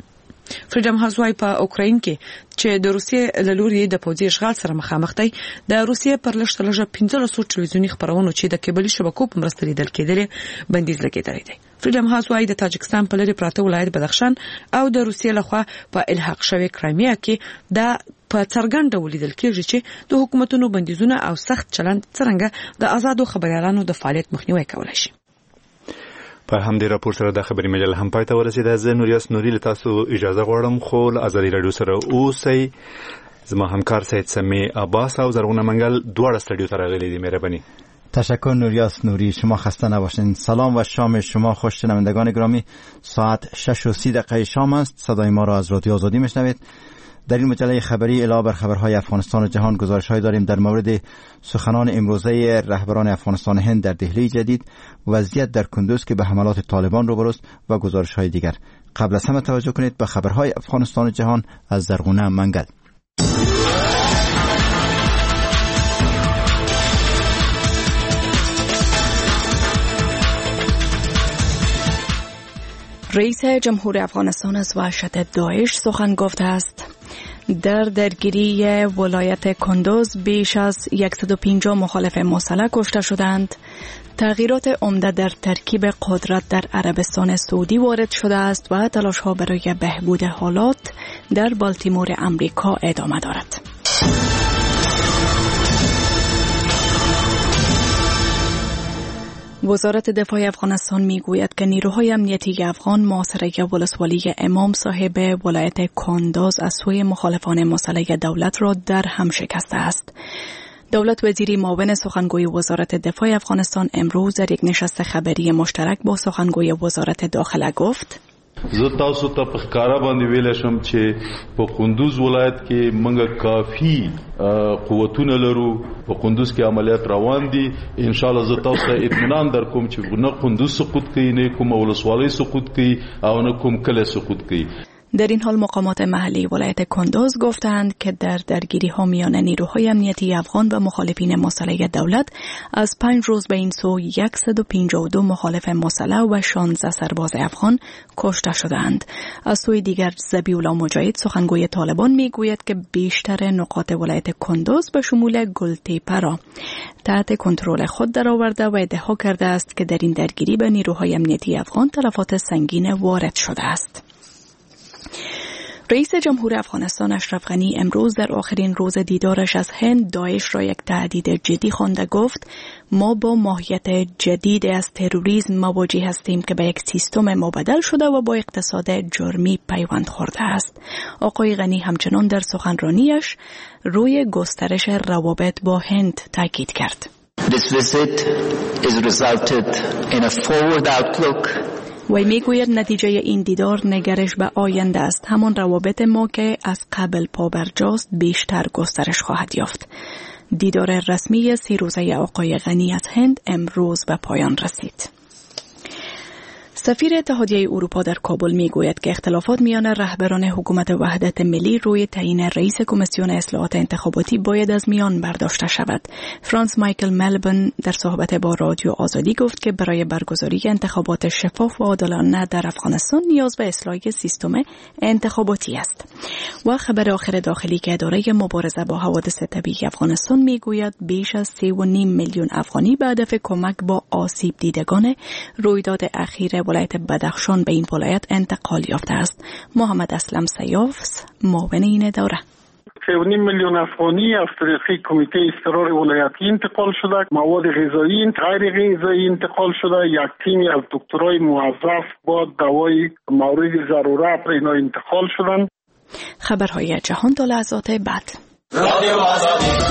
فریډم هاوس وايي په اوکراین کې چې د روسیې له لوري د پوځي اشغال سره مخامخ دی د روسیې پر لږ 1500 ټلویزیوني خبرونو چې د کیبلي شبکو په مرسته لیدل کېدل بندیز لګیدلی دی. فریډم هاوس وايي د تاجکستان په لري پراته ولایت بدخشان او د روسیې لخوا په الحاق شوی کرایمیا کې د په څرګند ډول لیدل کېږي چې د حکومتونو بندیزونه او سخت چلند څنګه د آزادو خبريالانو د فعالیت مخنیوي کولای شي. په همدې راپور سره د خبري مجله هم پای ته ورسیده. زه نوریاس نوري له تاسو اجازه غواړم خو له آزادي رادیو سره اوسئ. زما همکار سید سمی عباس او زرغونه منگل دواړه استودیو ته راغلي دي. مهرباني. تشکر نوریاس نوری. شما خسته نباشین. سلام و شام شما خوش شنوندگان گرامی. ساعت 6:30 شام است. صدای ما را از رادیو آزادی میشنوید. در این مجله خبری علاوه بر خبرهای افغانستان و جهان گزارش‌های داریم در مورد سخنان امروزه رهبران افغانستان هند در دهلی جدید، وضعیت در کندوز که به حملات طالبان روبروست و گزارش‌های دیگر. قبل از همه توجه کنید به خبرهای افغانستان و جهان از زرغونه منگل. رئیس جمهور افغانستان از وحشت داعش سخن گفته است. در درگیری ولایت کندوز بیش از 150 مخالف مسلح کشته شدند. تغییرات عمده در ترکیب قدرت در عربستان سعودی وارد شده است و تلاش‌ها برای بهبود حالات در بالتیمور امریکا ادامه دارد. وزارت دفاع افغانستان میگوید که نیروهای امنیتی افغان محاصره ولسوالی امام صاحب ولایت کندوز از سوی مخالفان مسلح دولت را در هم شکسته است. دولت وزیری معاون سخنگوی وزارت دفاع افغانستان امروز در یک نشست خبری مشترک با سخنگوی وزارت داخله گفت: زه تاسو ته په ښکارا باندې ویل شم چې په قندوز ولایت کې موږ کافي قوتونه لرو. په قندوز کې عملیات روان دي. ان شاء الله زه تاسو ته اطمینان درکوم چې نه قندوز سقوط کوي، نه کوم ولسوالۍ سقوط کوي او نه کوم کلی سقوط کوي. در این حال مقامات محلی ولایت کندوز گفتند که در درگیری ها میان نیروهای امنیتی افغان و مخالفین مسلح دولت از 5 روز به این سو 152 مخالف مسلح و 16 سرباز افغان کشته شدند. از سوی دیگر ذبیح الله مجاهد سخنگوی طالبان میگوید که بیشتر نقاط ولایت کندوز به شمول گلتیپه را تحت کنترل خود درآورده و ادعا کرده است که در این درگیری به نیروهای امنیتی افغان تلفات سنگین وارد شده است. رئیس جمهور افغانستان اشرف غنی امروز در آخرین روز دیدارش از هند داعش را یک تهدید جدی خوانده گفت: ما با ماهیت جدید از تروریسم مواجه هستیم که به یک سیستم مبدل شده و با اقتصاد جرمی پیوند خورده است. آقای غنی همچنان در سخنرانیش روی گسترش روابط با هند تاکید کرد. This visit is resulted in a forward outlook. وی میگوید نتیجه این دیدار نگرش به آینده است. همان روابط ما که از قبل پابرجاست بیشتر گسترش خواهد یافت. دیدار رسمی 3 روزه آقای غنی از هند امروز به پایان رسید. سفیر اتحادیه اروپا در کابل میگوید که اختلافات میان رهبران حکومت وحدت ملی روی تعیین رئیس کمیسیون اصلاحات انتخاباتی باید از میان برداشته شود. فرانس مایکل ملبن در صحبت با رادیو آزادی گفت که برای برگزاری انتخابات شفاف و عادلانه در افغانستان نیاز به اصلاح سیستم انتخاباتی است. و خبر آخر داخلی که اداره مبارزه با حوادث طبیعی افغانستان میگوید بیش از 3.5 میلیون افغانی به هدف کمک با آسیب دیدگان رویداد اخیر ولایت بدخشان به این ولایت انتقال یافته است. محمد اسلم سیاف معاون این اداره: 3.5 میلیون افغانی از طریق کمیته اضطرار ولایتی انتقال شده. مواد غذایی غیر غذایی انتقال شده. یک تیمی از دکترای موظف با دوای مورد ضرورت اینا انتقال شدند. خبرهای جهان تا لحظات بعد. رادیو آزادی.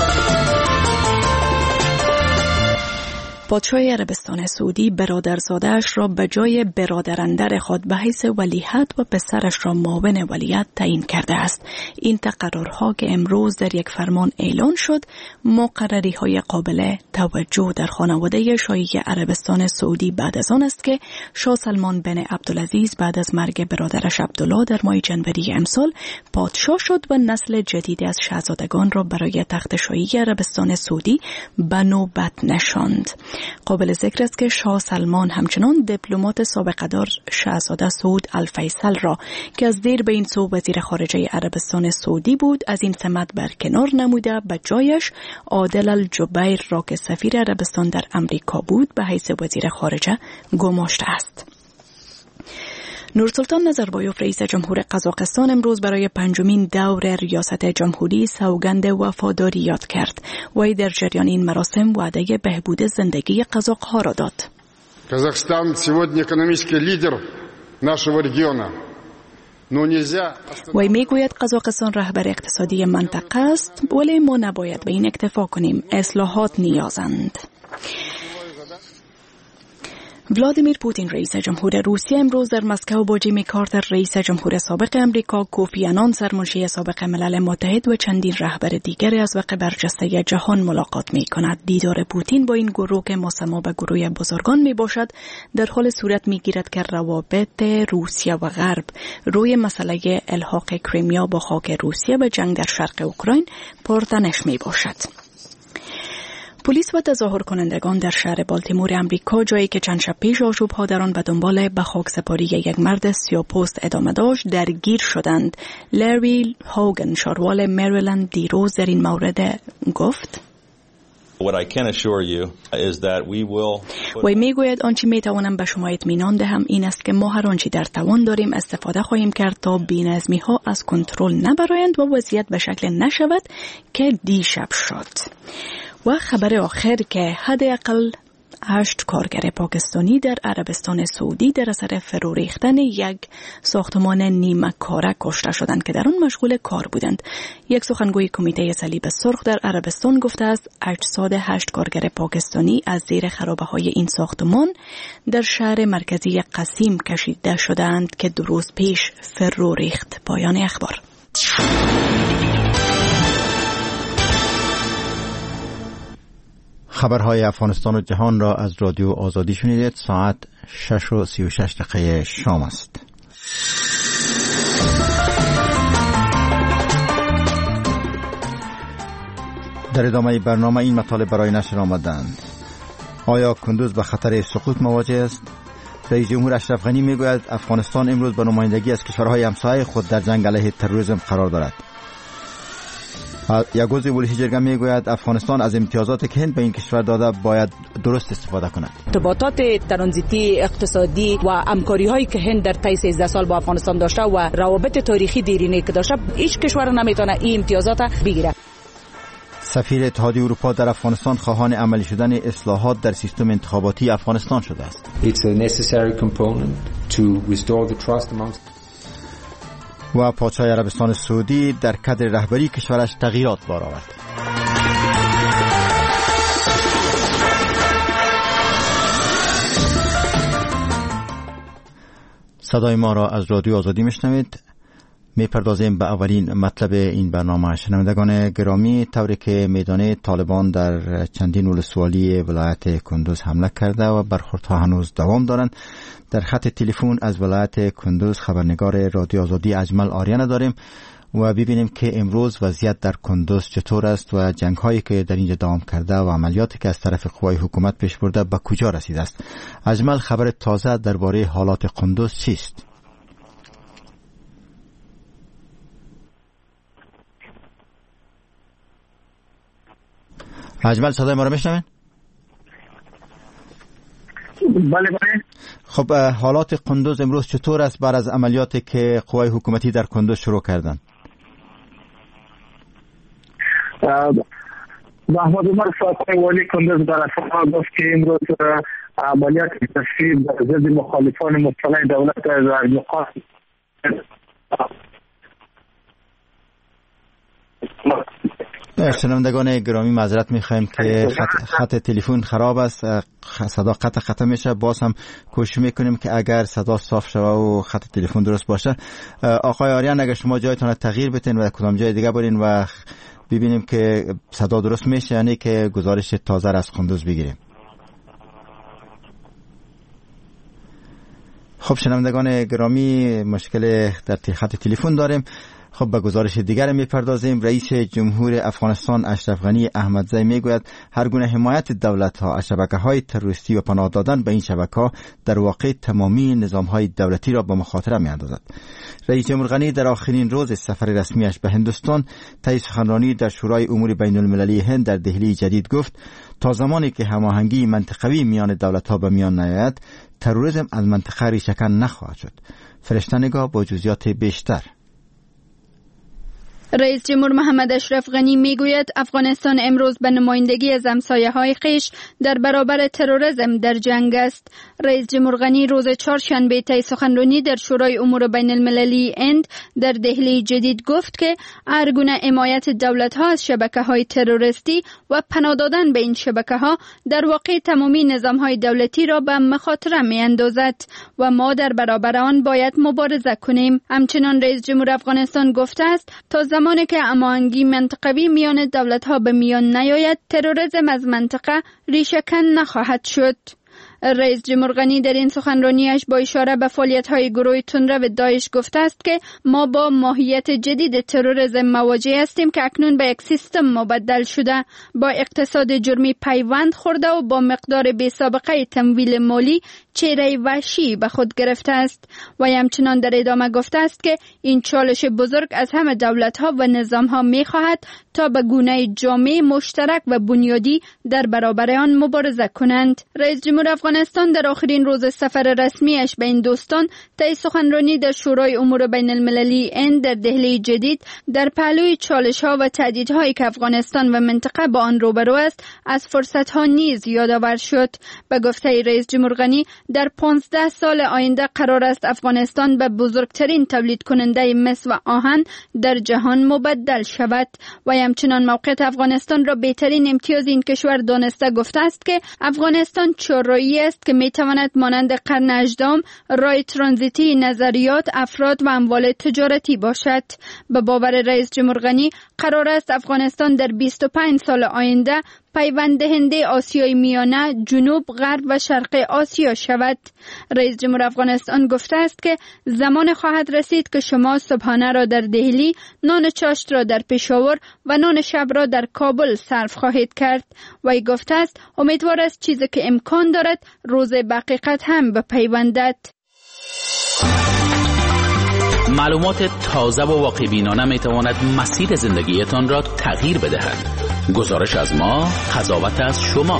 پادشاه عربستان سعودی برادرزاده‌اش را به جای برادراندر خود به حیث ولیعهد و پسرش را معاون ولیعهد تعیین کرده است. این تقررها که امروز در یک فرمان اعلان شد، مقرری‌های قابل توجه در خانواده شاهی عربستان سعودی بعد از آن است که شاه سلمان بن عبدالعزیز بعد از مرگ برادرش عبدالله در ماه جنوری امسال پادشاه شد و نسل جدیدی از شاهزادگان را برای تخت شاهی عربستان سعودی به نوبت نشاند. قابل ذکر است که شاه سلمان همچنان دیپلمات سابقه‌دار شاهزاده سعود الفیصل را که از دیر به این سو وزیر خارجه عربستان سعودی بود از این سمت برکنار نموده به جایش عادل الجبیر را که سفیر عربستان در امریکا بود به حیث وزیر خارجه گماشته است. نورسلطان نظربایوف رئیس جمهور قزاقستان امروز برای 5مین دور ریاست جمهوری سوگند وفاداری یاد کرد. وی در جریان این مراسم وعده بهبود زندگی قزاق‌ها را داد. قزاقستان сегодня экономический лидер нашего региона. وی میگوید قزاقستان رهبر اقتصادی منطقه است ولی ما نباید به این اکتفا کنیم. اصلاحات نیازند. ولادیمیر پوتین رئیس جمهور روسیه امروز در مسکو با جیمی کارتر رئیس جمهور سابق امریکا، کوفی آنان سرمنشی سابق ملل متحد و چندین رهبر دیگر از وقت برجسته جهان ملاقات می کند. دیدار پوتین با این گروه که مسما به گروه بزرگان می باشد در حال صورت می گیرد که روابط روسیه و غرب روی مسئله الحاق کریمیا با خاک روسیه و جنگ در شرق اوکراین پرتنش می باشد. پلیس و تظاهر کنندگان در شهر بالتیمور امریکا، جایی که چند شب پیش آشوب‌ها در آن به دنبال به خاکسپاری یک مرد سیاه‌پوست ادامه داشت، درگیر شدند. لری هوگن، شاروال مریلند، دیروز در این مورد گفت: وی میگوید آنچه میتوانم به شما اطمینان دهم این است که ما هر آنچه در توان داریم استفاده خواهیم کرد تا بی‌نظمی ها از کنترل نبرایند و وضعیت به شکل نشود که دیشب شد. و خبر آخر که حداقل 8 کارگر پاکستانی در عربستان سعودی در اثر فرو ریختن یک ساختمان نیمه کاره کشته شدند که در آن مشغول کار بودند. یک سخنگوی کمیته صلیب سرخ در عربستان گفته است اجساد 8 کارگر پاکستانی از زیر خرابه‌های این ساختمان در شهر مرکزی قسیم کشیده شدند که 2 روز پیش فرو ریخت. پایان اخبار. خبرهای افغانستان و جهان را از رادیو آزادی شنیدید. ساعت 6:36 شام است. در ادامه برنامه این مطالب برای نشر آمدند. آیا کندوز به خطر سقوط مواجه است؟ رئیس جمهور اشرف غنی میگوید افغانستان امروز به نمایندگی از کشورهای همسایه خود در جنگ علیه تروریسم قرار دارد. یک عضو ولایت جرگه میگوید افغانستان از امتیازات که هند به این کشور داده باید درست استفاده کند. ارتباطات ترانزیتی اقتصادی و همکاری‌هایی که هند در طی 13 سال با افغانستان داشته و روابط تاریخی دیرینه که داشته، هیچ کشور نمیتونه این امتیازات بگیره. سفیر اتحادیه اروپا در افغانستان خواهان عملی شدن اصلاحات در سیستم انتخاباتی افغانستان شده است. It's a necessary component to restore the trust amongst و پادشاه عربستان سعودی در کادر رهبری کشورش تغییرات بار آورد. صدای ما را از رادیو آزادی میشنوید. میپردازیم به اولین مطلب این برنامه. شنوندگان گرامی، طوری که میدانید طالبان در چندین ولسوالی ولایت کندوز حمله کرده و برخوردها هنوز دوام دارند. در خط تلفن از ولایت کندوز خبرنگار رادیو آزادی اجمل آریان داریم و ببینیم که امروز وضعیت در کندوز چطور است و جنگ هایی که در اینجا دوام کرده و عملیاتی که از طرف قوای حکومت پیش برده به کجا رسیده است. اجمل، خبر تازه درباره حالات کندوز چیست؟ اجمل، صدای ما رو میشنوین؟ بله بله. خب حالات کندوز امروز چطور است بعد از عملیاتی که قوای حکومتی در کندوز شروع کردن؟ محمد عمر فاطمی والی کندوز در اصفهان گفت که امروز عملیات تشدید ضد مخالفان مطلع دولت در نقاط شنوندگان گرامی معذرت میخوایم که خط تلفن خراب است، صدا قطع میشه. باز هم کوشش میکنیم که اگر صدا صاف شوه و خط تلفن درست باشه. آقای آریان، اگر شما جایتان تغییر بتین و کدام جای دیگه برین و ببینیم که صدا درست میشه، یعنی که گزارش تازه از کندوز بگیریم. خب شنوندگان گرامی، مشکل در خط تلفن داریم. خب به گزارش دیگر میپردازیم. رئیس جمهور افغانستان اشرف غنی احمدزی میگوید هر گونه حمایت دولت ها از شبکه‌های تروریستی و پناه دادن به این شبکه‌ها در واقع تمامی نظام‌های دولتی را به مخاطره می‌اندازد. رئیس جمهور غنی در آخرین روز سفر رسمیش به هندوستان طی سخنرانی در شورای امور بین المللی هند در دهلی جدید گفت تا زمانی که هماهنگی منطقوی میان دولت‌ها به میان نیاید تروریسم از منطقه ریشه‌کن نخواهد شد. فرشته نگاه با جزئیات بیشتر. رئیس جمهور محمد اشرف غنی میگوید افغانستان امروز به نمایندگی از همسایه‌های خویش در برابر تروریسم در جنگ است. رئیس جمهور غنی روز چهارشنبه طی سخنرانی در شورای امور بین المللی هند در دهلی جدید گفت که هر گونه حمایت دولت‌ها از شبکه‌های تروریستی و پناه دادن به این شبکه‌ها در واقع تمامی نظام‌های دولتی را به مخاطره می‌اندازد و ما در برابر آن باید مبارزه کنیم. همچنین رئیس جمهور افغانستان گفته است تا زمانی که هماهنگی منطقوی میان دولت‌ها به میان نیاید تروریسم از منطقه ریشه‌کن نخواهد شد. رئیس جمهور غنی در این سخنرانیش با اشاره به فعالیت‌های گروه تندرو داعش گفته است که ما با ماهیت جدید تروریسم مواجه هستیم که اکنون به یک سیستم مبدل شده، با اقتصاد جرمی پیوند خورده و با مقدار بی‌سابقه تمویل مالی چهره وحشی به خود گرفته است. و همچنان در ادامه گفته است که این چالش بزرگ از همه دولت‌ها و نظام‌ها می‌خواهد تا به گونه جامع مشترک و بنیادی در برابر آن مبارزه کنند. رئیس جمهور افغانستان در آخرین روز سفر رسمیش به هندوستان طی سخنرانی در شورای امور بین المللی هند در دهلی جدید در پهلوی چالش‌ها و تهدیدهایی که افغانستان و منطقه با آن روبرو است از فرصت‌ها نیز یادآور شد. به گفته رئیس جمهور غنی در 15 سال آینده قرار است افغانستان به بزرگترین تولید کننده مس و آهن در جهان مبدل شود و همچنان موقعیت افغانستان را بهترین امتیاز این کشور دانسته گفته است که افغانستان چهارراهی است که میتواند مانند قرن 18 راه ترانزیتی نظریات، افراد و اموال تجارتی باشد. به باور رئیس جمهور غنی قرار است افغانستان در 25 سال آینده پیوند دهنده آسیای میانه، جنوب، غرب و شرق آسیا شود. رئیس جمهور افغانستان گفته است که زمان خواهد رسید که شما صبحانه را در دهلی، نان چاشت را در پشاور و نان شب را در کابل صرف خواهید کرد. و ای گفته است امیدوار است چیزی که امکان دارد روز به حقیقت هم بپیوندد. معلومات تازه و واقع بینانه می تواند مسیر زندگیتان را تغییر بدهد. گزارش از ما، قضاوت از شما.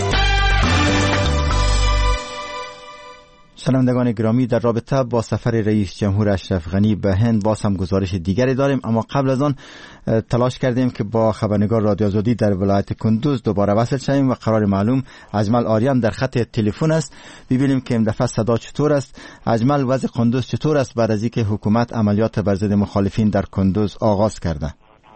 شنوندگان گرامی، در رابطه با سفر رئیس جمهور اشرف غنی به هند باز هم گزارش دیگری داریم، اما قبل از آن تلاش کردیم که با خبرنگار رادیو آزادی در ولایت کندوز دوباره وصل شویم و قرار معلوم اجمل آریان در خط تلفن است. ببینیم که این دفعه صدا چطور است. اجمل، وضع کندوز چطور است بعد از اینکه حکومت عملیات بر ضد مخالفین در کندوز آغاز کرده؟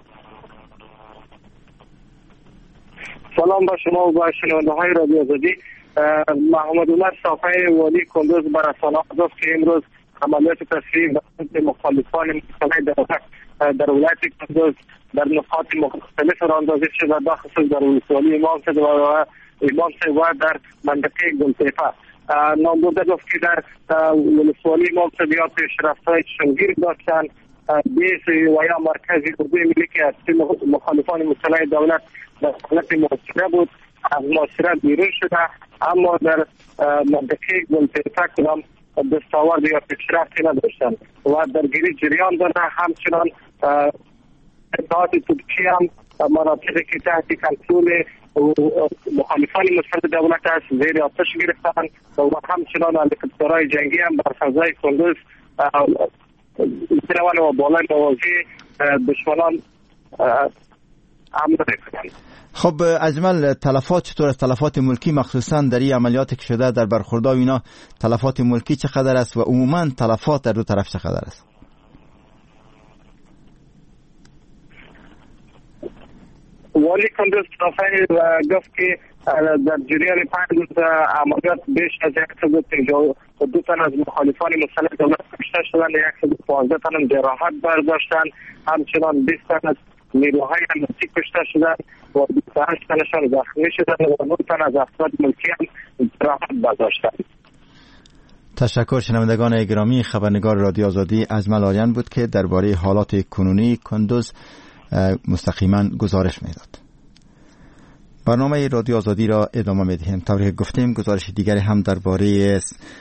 سلام با شما و با شنونده‌های رادیو آزادی. محمد عمر صافی والی کندوز بر رسانه‌ها گفت که امروز عملیات تصفیه ضد مخالفان مسلح در ولایت کندوز در نقاط مختلف راه اندازی شده، در خصوص در ولسوالی امام صاحب و در منطقه گلتیپه. نامبرده گفت که در ولسوالی امام صاحب یا پیشرفت‌های چشمگیر داشتن بیس و یا مرکزی اردوی ملی که از مخالفان مسلح دولت در حالت محاصره بود از محاصره بیرون شده، اما در منطقه گلتیپه کدام دستاورد یا پیشرفتی نداشتن و درگیری جریان داره. همچنان اتحاد توپچی هم مناطقی که تحت کنترل مخالفان مسلح دولت است زیر آتش گرفتن و همچنان هلیکوپترهای جنگی هم بر فضای کندوز می‌روند و بالای مواضع دشمنان حمله می‌کنند. خب اجمل، تلفات چطور است؟ تلفات ملکی مخصوصا در این عملیاتی که شده در برخوردها و اینا تلفات ملکی چقدر است و عموما تلفات در دو طرف چقدر است؟ والی کندوز صافی گفت که در جریان 5 روز عملیات بیش از 152 تن از مخالفان مسلح دولت کشته شدند، 112 تن هم جراحت برداشتند، همچنان 20 تن از نیروهای امنیتی کشته شدند و 28 تنشان زخمی شدند و 9 تن از افراد ملکی هم جراحت برداشتند. تشکر. شنوندگان گرامی، خبرنگار رادیو آزادی اجمل آریان بود که درباره حالات کنونی کندوز مستقیما گزارش میداد. برنامه رادیو آزادی را ادامه میدهیم. طوری گفتیم گزارش دیگری هم درباره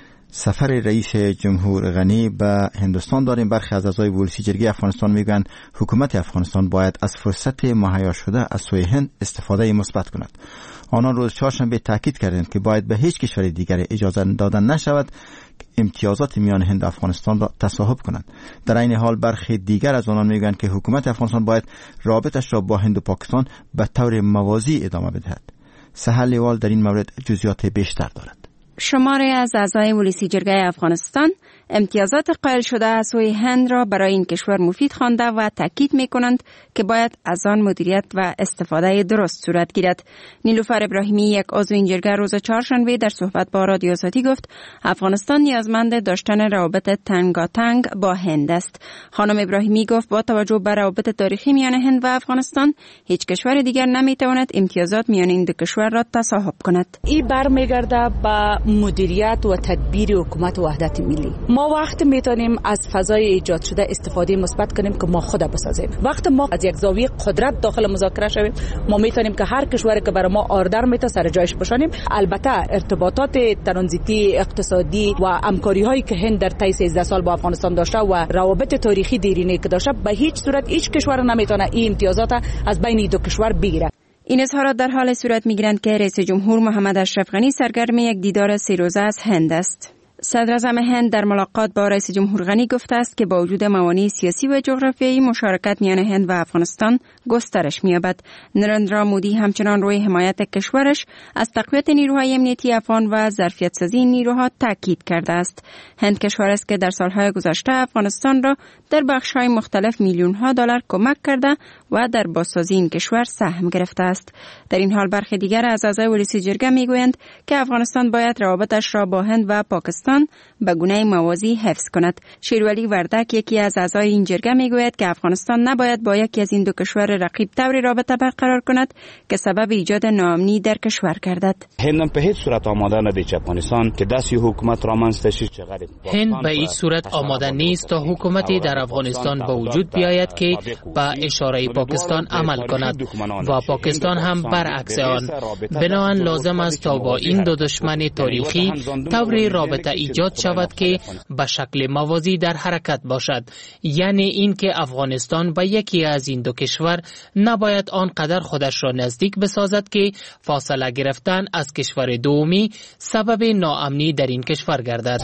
سفر رئیس جمهور غنی به هندوستان داریم. برخی از اعضای پلیسی جرگه افغانستان میگویند حکومت افغانستان باید از فرصت مهیا شده از سوی هند استفاده مثبت کند. آنان روز چهارشنبه تاکید کردند که باید به هیچ کشور دیگر اجازه دادن نشود امتیازات میان هند و افغانستان را تصاحب کنند. در این حال برخی دیگر از آنان میگویند که حکومت افغانستان باید رابطش را با هند و پاکستان به طور موازی ادامه بدهد. سهل لیوال در این مورد جزئیات بیشتر دارد. شماری از اعضای پلیسی جرگه افغانستان امتیازات قائل شده از سوی هند را برای این کشور مفید خوانده و تاکید می‌کنند که باید از آن مدیریت و استفاده درست صورت گیرد. نیلوفر ابراهیمی، یک عضو این جرگه، روز چهارشنبه در صحبت با رادیو آزادی گفت افغانستان نیازمند داشتن روابط تنگاتنگ با هند است. خانم ابراهیمی گفت با توجه به روابط تاریخی میان هند و افغانستان هیچ کشور دیگر نمیتواند امتیازات میان این دو کشور را تصاحب کند. این برمیگرده به مدیریت و تدبیر حکومت وحدت ملی. ما وقت میتونیم از فضای ایجاد شده استفاده مثبت کنیم که ما خود بسازیم. وقت ما از یک زاویه قدرت داخل مذاکره شویم، ما میتونیم که هر کشوری که برای ما آردر میته سر جایش بشانیم. البته ارتباطات ترانزیتی، اقتصادی و همکاری هایی که هند در طی 13 سال با افغانستان داشته و روابط تاریخی دیرینه که داشته، به هیچ صورت هیچ کشور نمیتونه این امتیازات از بین دو کشور بگیره. این اظهارات در حال صورت میگیرند که رئیس جمهور محمد اشرف غنی سرگرم یک دیدار 3 روزه از هند است. صدر اعظم هند در ملاقات با رئیس جمهور غنی گفته است که با وجود موانع سیاسی و جغرافیایی مشارکت میان هند و افغانستان گسترش می‌یابد. نریندرا مودی همچنان روی حمایت کشورش از تقویت نیروهای امنیتی افغان و ظرفیت‌سازی نیروها تاکید کرده است. هند کشور است که در سالهای گذشته افغانستان را در بخش‌های مختلف میلیون‌ها دلار کمک کرده و در بازسازی این کشور سهم گرفته است. در این حال برخی دیگر از اعضای پلیسی جرگه میگویند که افغانستان باید روابطش را با هند و پاکستان به گونه موازی حفظ کند. شیرولی وردک، یکی از اعضای این جرگه، میگوید که افغانستان نباید با یکی از این دو کشور رقیب طوری رابطه برقرار کند که سبب ایجاد ناامنی در کشور گردد. هند به هیچ صورت آماده ندید که افغانستان که دستی حکومت را منځته شي. هند به هیچ صورت آماده نیست تا حکومتی در افغانستان به وجود بیاید که به اشاره پاکستان عمل کند و پاکستان هم برعکس آن. بنابراین لازم است تا با این دو دشمن تاریخی طوری رابطه ایجاد شود که به شکل موازی در حرکت باشد. یعنی این که افغانستان به یکی از این دو کشور نباید آنقدر خودش را نزدیک بسازد که فاصله گرفتن از کشور دومی سبب ناامنی در این کشور گردد.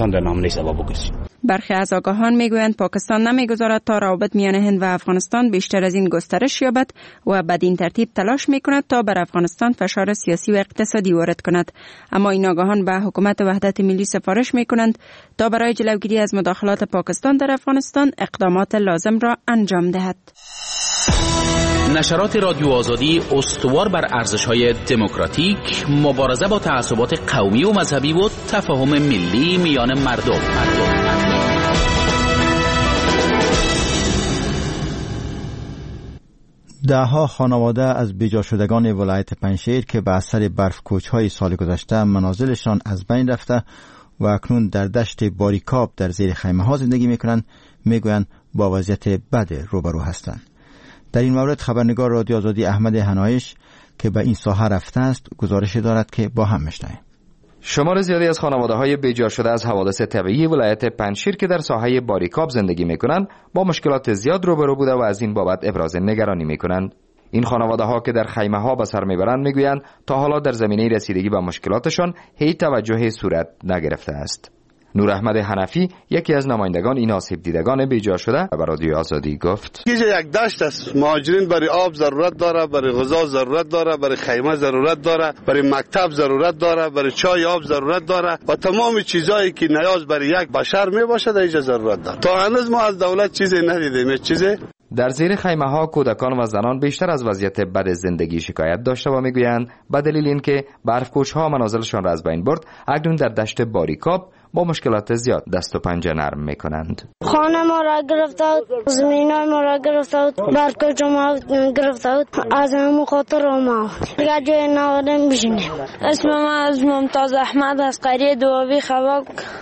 برخی از آگاهان میگویند پاکستان نمیگذارد تا روابط میان هند و افغانستان بیشتر از این گسترش یابد و بدین ترتیب تلاش میکند تا بر افغانستان فشار سیاسی و اقتصادی وارد کند. اما این آگاهان به حکومت وحدت ملی سفارش میکنند تا برای جلوگیری از مداخلات پاکستان در افغانستان اقدامات لازم را انجام دهد. نشرات رادیو آزادی استوار بر ارزش‌های دموکراتیک، مبارزه با تعصبات قومی و مذهبی و تفاهم ملی میان مردم. دهها خانواده از بیجا شدگان ولایت پنجشیر که به اثر برف‌کوچ‌های سال گذشته منازلشان از بین رفته و اکنون در دشت باریکاب در زیر خیمه‌ها زندگی می‌کنند، میگویند با وضعیت بد روبرو هستند. در این مورد خبرنگار رادیو آزادی احمد هنایش که به این ساحه رفته است گزارشی دارد که با هم میشنویم. شمار زیادی از خانواده‌های بیجا شده از حوادث طبیعی ولایت پنجشیر که در ساحه باریکاب زندگی می‌کنند با مشکلات زیاد روبرو بوده و از این بابت ابراز نگرانی می‌کنند. این خانواده‌ها که در خیمه‌ها به سر می‌برند می‌گویند تا حالا در زمینه رسیدگی به مشکلاتشان هیچ توجهی صورت نگرفته است. نور احمد حنفی، یکی از نمایندگان این آسیب دیدگان بیجا شده، به رادیو آزادی گفت: اینجا یک دشت است. مهاجرین برای آب ضرورت داره، برای غذا ضرورت داره، برای خیمه ضرورت داره، برای مکتب ضرورت داره، برای چای آب ضرورت داره و تمام چیزایی که نیاز برای یک بشر میباشه در اینجا ضرورت داره. تا هنوز ما از دولت چیزی ندیدیم. چیزی در زیر خیمه ها کودکان و زنان بیشتر از وضعیت بد زندگی شکایت داشته و میگویند به دلیل اینکه برفکوچ ها منازلشان را از بین برد، اکنون در دشت باریکاب با مشکلات زیاد دست و پنجه نرم میکنند. خانه ما را گرفته بود، زمینای ما را گرفته بود، برفکوچ ما گرفته بود، از همون خاطر ما دیگه جای نداریم بشینیم. اسم من از ممتاز احمد از قریه دوابی خباب.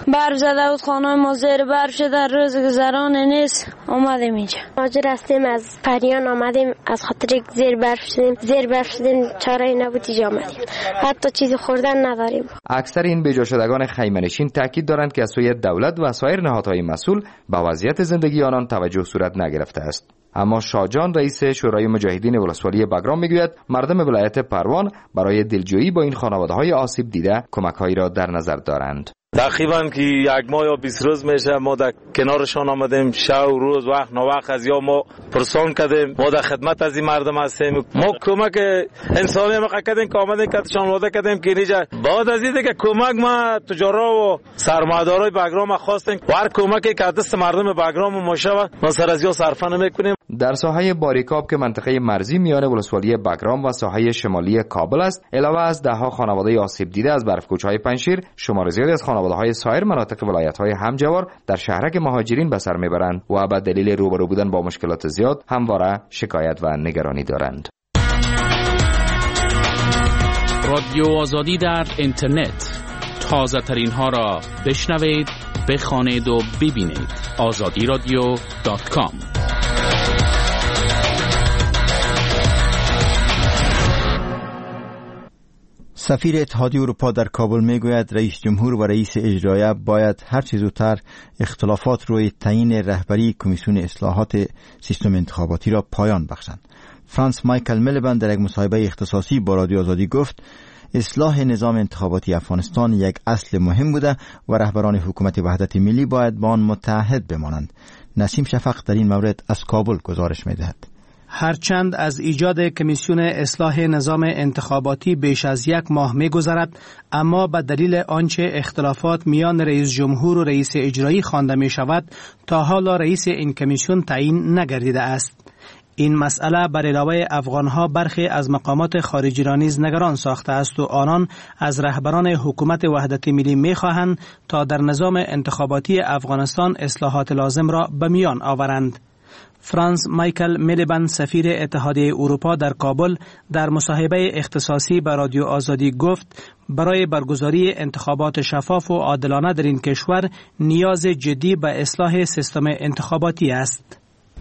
برف زده بود، خانه ما زیر برف شده، روز گذران نیست. آمدیم اینجا. ماجر هستیم از پریان آمدیم، از خاطر زیر برف شدیم چاره نبود اینجا آمدیم. حتی چیزی خوردن نداریم. اکثر این بیجا شدگان خیمه‌نشین تاکید دارند که از سوی دولت و سایر نهادهای مسئول به وضعیت زندگی آنان توجه صورت نگرفته است. اما شاجان رئیس شورای مجاهدین ولسوالی بگرام میگوید مردم ولایت پروان برای دلجویی با این خانواده‌های آسیب دیده کمک‌هایی را در نظر دارند. تقریبا که 1 ماه یا 20 روز میشه ما در کنارشان آمدیم، شب روز وقت نوقت از یا ما پرسان کردیم، ما در خدمت از این مردم هستیم. ما کمک انسانی ما کردیم که آمدیم کتشان وعده کردیم که اینجا بعد از این که کمک ما تجارا و سرمایه‌دارای بگرام خواستیم هر کمکی که دست مردم بگرام ما شود ما سر از یا صرف نمیکنیم. در ساحه باریکاب که منطقه مرزی میان ولسوالی بگرام و ساحه شمالی کابل است، علاوه از دهها خانواده آسیب دیده از برفکوچهای پنجشیر، شمار زیادی از خانواده‌های سایر مناطق ولایت‌های همجوار در شهرک مهاجرین به سر میبرند و به دلیل روبرو بودن با مشکلات زیاد همواره شکایت و نگرانی دارند. رادیو آزادی در اینترنت، تازه ترین ها را بشنوید، بخوانید و ببینید. azadiradio.com. سفیر اتحادیه اروپا در کابل میگوید رئیس جمهور و رئیس اجرایه باید هر چه زودتر اختلافات روی تعیین رهبری کمیسیون اصلاحات سیستم انتخاباتی را پایان بخشند. فرانس مایکل میلبند در یک مصاحبه اختصاصی با رادیو آزادی گفت اصلاح نظام انتخاباتی افغانستان یک اصل مهم بوده و رهبران حکومت وحدت ملی باید با آن متحد بمانند. نسیم شفق در این مورد از کابل گزارش می‌دهد. هرچند از ایجاد کمیسیون اصلاح نظام انتخاباتی بیش از 1 ماه می‌گذرد، اما به دلیل آنچه اختلافات میان رئیس جمهور و رئیس اجرایی خوانده می‌شود، تا حالا رئیس این کمیسیون تعیین نگردیده است. این مسئله بر علاوه افغانها برخی از مقامات خارجی را نیز نگران ساخته است و آنان از رهبران حکومت وحدت ملی می‌خواهند تا در نظام انتخاباتی افغانستان اصلاحات لازم را به میان آورند. فرانس مایکل میلبند سفیر اتحادیه اروپا در کابل در مصاحبه اختصاصی به رادیو آزادی گفت برای برگزاری انتخابات شفاف و عادلانه در این کشور نیاز جدی به اصلاح سیستم انتخاباتی است.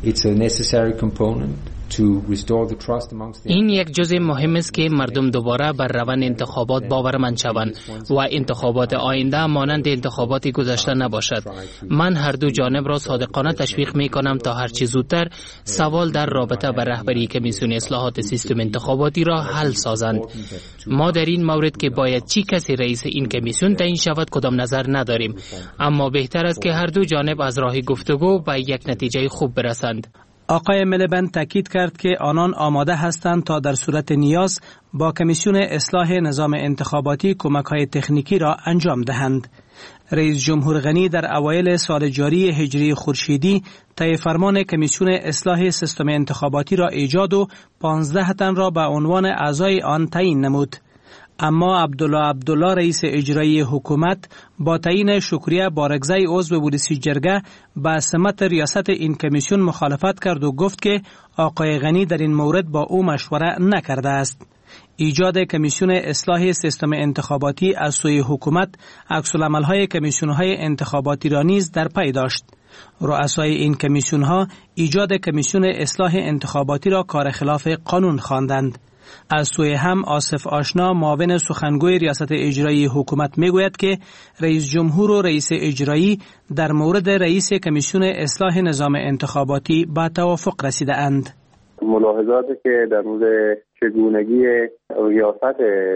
این یک جزء مهم است که مردم دوباره بر روند انتخابات باورمند شوند و انتخابات آینده مانند انتخابات گذشته نباشد. من هر دو جانب را صادقانه تشویق می کنم تا هر چه زودتر سوال در رابطه با رهبری کمیسیون اصلاحات سیستم انتخاباتی را حل سازند. ما در این مورد که باید چی کسی رئیس این کمیسیون تعیین شود کدام نظر نداریم، اما بهتر است که هر دو جانب از راه گفتگو به یک نتیجه خوب برسند. آقای میلبند تاکید کرد که آنان آماده هستند تا در صورت نیاز با کمیسیون اصلاح نظام انتخاباتی کمک‌های تکنیکی را انجام دهند. رئیس جمهور غنی در اوایل سال جاری هجری خورشیدی طی فرمان کمیسیون اصلاح سیستم انتخاباتی را ایجاد و 15 تن را به عنوان اعضای آن تعیین نمود. اما عبدالله رئیس اجرایی حکومت با تعیین شکریه بارگزی عضو بودجه جرگه به سمت ریاست این کمیسیون مخالفت کرد و گفت که آقای غنی در این مورد با او مشوره نکرده است. ایجاد کمیسیون اصلاح سیستم انتخاباتی از سوی حکومت عکس‌العمل‌های کمیسیون‌های انتخاباتی را نیز در پی داشت. رؤسای این کمیسیون‌ها ایجاد کمیسیون اصلاح انتخاباتی را کار خلاف قانون خواندند. از سوی هم آصف آشنا معاون سخنگوی ریاست اجرایی حکومت میگوید که رئیس جمهور و رئیس اجرایی در مورد رئیس کمیسیون اصلاح نظام انتخاباتی به توافق رسیده اند. ملاحظاتی که در مورد چگونگی ریاست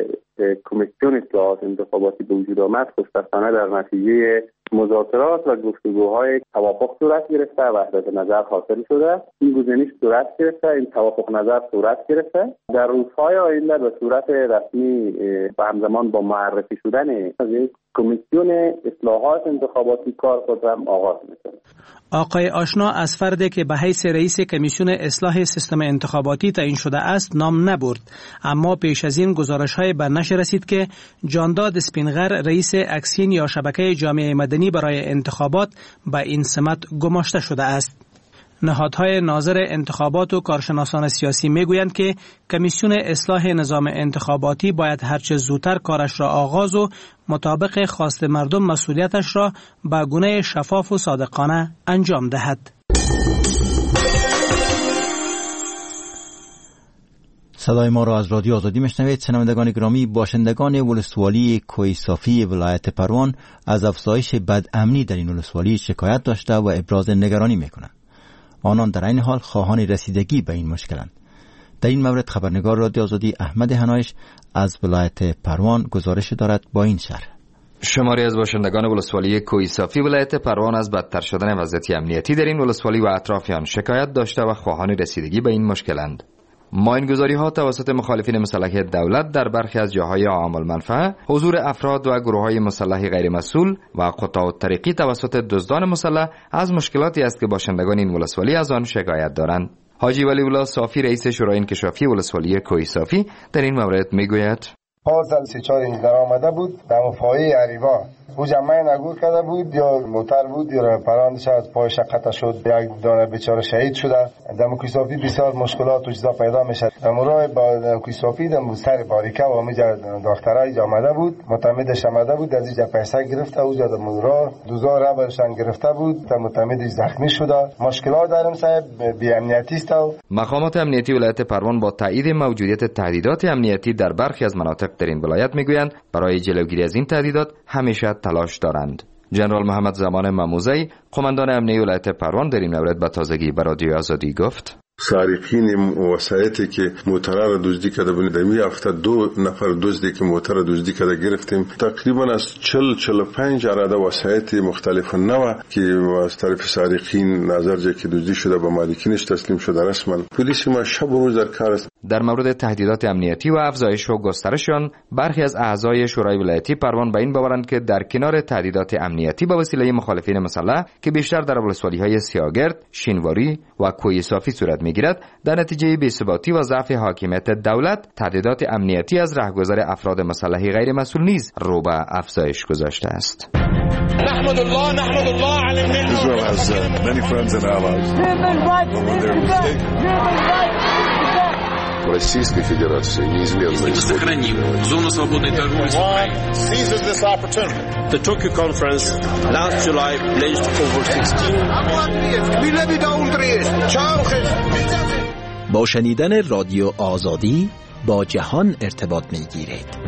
کمیسیون اصلاحات انتخاباتی به وجود آمد خوشبختانه در نتیجه مذاکرات و گفتگوهای توافق صورت گرفته، وحدت نظر حاصل شده، این گزینش صورت گرفته، این توافق نظر صورت گرفته. در روزهای آینده به صورت رسمی و همزمان با معرفی شدن کمیسیون اصلاحات انتخاباتی کار خود هم آغاز می‌کنه. آقای آشنا از فردی که به حیث رئیس کمیسیون اصلاح سیستم انتخاباتی تعیین شده است نام نبرد، اما پیش از این گزارش‌های به نشر رسید که جانداد اسپینغر رئیس اکسین یا شبکه جامعه مدنی برای انتخابات به این سمت گماشته شده است. نهادهای ناظر انتخابات و کارشناسان سیاسی میگویند که کمیسیون اصلاح نظام انتخاباتی باید هرچه زودتر کارش را آغاز و مطابق خواست مردم مسئولیتش را به گونه شفاف و صادقانه انجام دهد. صدای ما را از رادیو آزادی میشنوید. شنوندگان گرامی، باشندگان ولسوالی کوهستانی ولایت پروان از افزایش بدامنی در این ولسوالی شکایت داشته و ابراز نگرانی میکنند. آنان در این حال خواهان رسیدگی به این مشکلند. در این مورد خبرنگار رادیو آزادی احمد هنایش از ولایت پروان گزارش دارد با این شرح. شماری از باشندگان ولسوالی کوهستانی ولایت پروان از بدتر شدن وضعیت امنیتی در این ولسوالی و اطراف آن شکایت داشته و خواهان رسیدگی به این مشکلند. ماینگذاری ها توسط مخالفین مسلح دولت در برخی از جاهای عام المنفعه، حضور افراد و گروه های مسلح غیر مسئول و قطاع الطریقی توسط دزدان مسلح از مشکلاتی است که باشندگان این ولسوالی از آن شکایت دارند. حاجی ولی الله صافی رئیس شورای انکشافی ولسوالی کوهستانی در این مورد میگوید: پازل سیچار در آمده بود در مفاهی عریوا او جمعه نگور کرده بود یا موتر بود یا پراندش از پایش قطع شد، یک دانه بیچاره شهید شده. در کوهستانی بسیار مشکلات و چیزا پیدا میشه. امروز با کوهستانی در سر باریکه و امیجا دکترای آمده بود، متعمدش آمده بود، از اینجا پیسه گرفته، اونجا در مدرا 2000 ربرشان گرفته بود، متعمدش زخمی شده. مشکلات داریم صاحب، بی امنیتی است. مقامات امنیتی ولایت پروان با تایید موجودیت تهدیدات امنیتی در برخی از مناطق در این ولایت میگویند برای جلوگیری از این تهدیدات همیشه تلاش دارند. جنرال محمد زمان مموزی، قماندان امنیتی ولایت پروان، در این مورد به تازگی به رادیو آزادی گفت: سارقین وسایتی که موتر را دزدی کرده بودند، در می هفته 2 نفر دزدی که موتر را دزدی کرده گرفتیم. تقریبا از 40-45 عدد وسایت مختلف نوع که از طرف سارقین نظر جای که دزدی شده به مالکینش تسلیم شده. رسما پلیس ما شب و روز در کار است. در مورد تهدیدات امنیتی و افزایش و گسترش آن، برخی از اعضای شورای ولایتی پروان به این باورند که در کنار تهدیدات امنیتی به وسیله مخالفین مسلح که بیشتر در ولسوالی‌های سیاگرد، شینواری و کوهستانی صورت می‌گیرد، در نتیجه بی‌ثباتی و ضعف حاکمیت دولت، تهدیدات امنیتی از رهگذر افراد مسلح غیر مسئول نیز رو به افزایش گذاشته است. نحمد الله على Israel has many friends and allies. Российской Федерации неизменно сохраним зону свободной торговли с Украиной. Seizes this opportunity. The Tokyo conference last July pledged over 16 با شنیدن رادیو آزادی با جهان ارتباط می‌گیرید.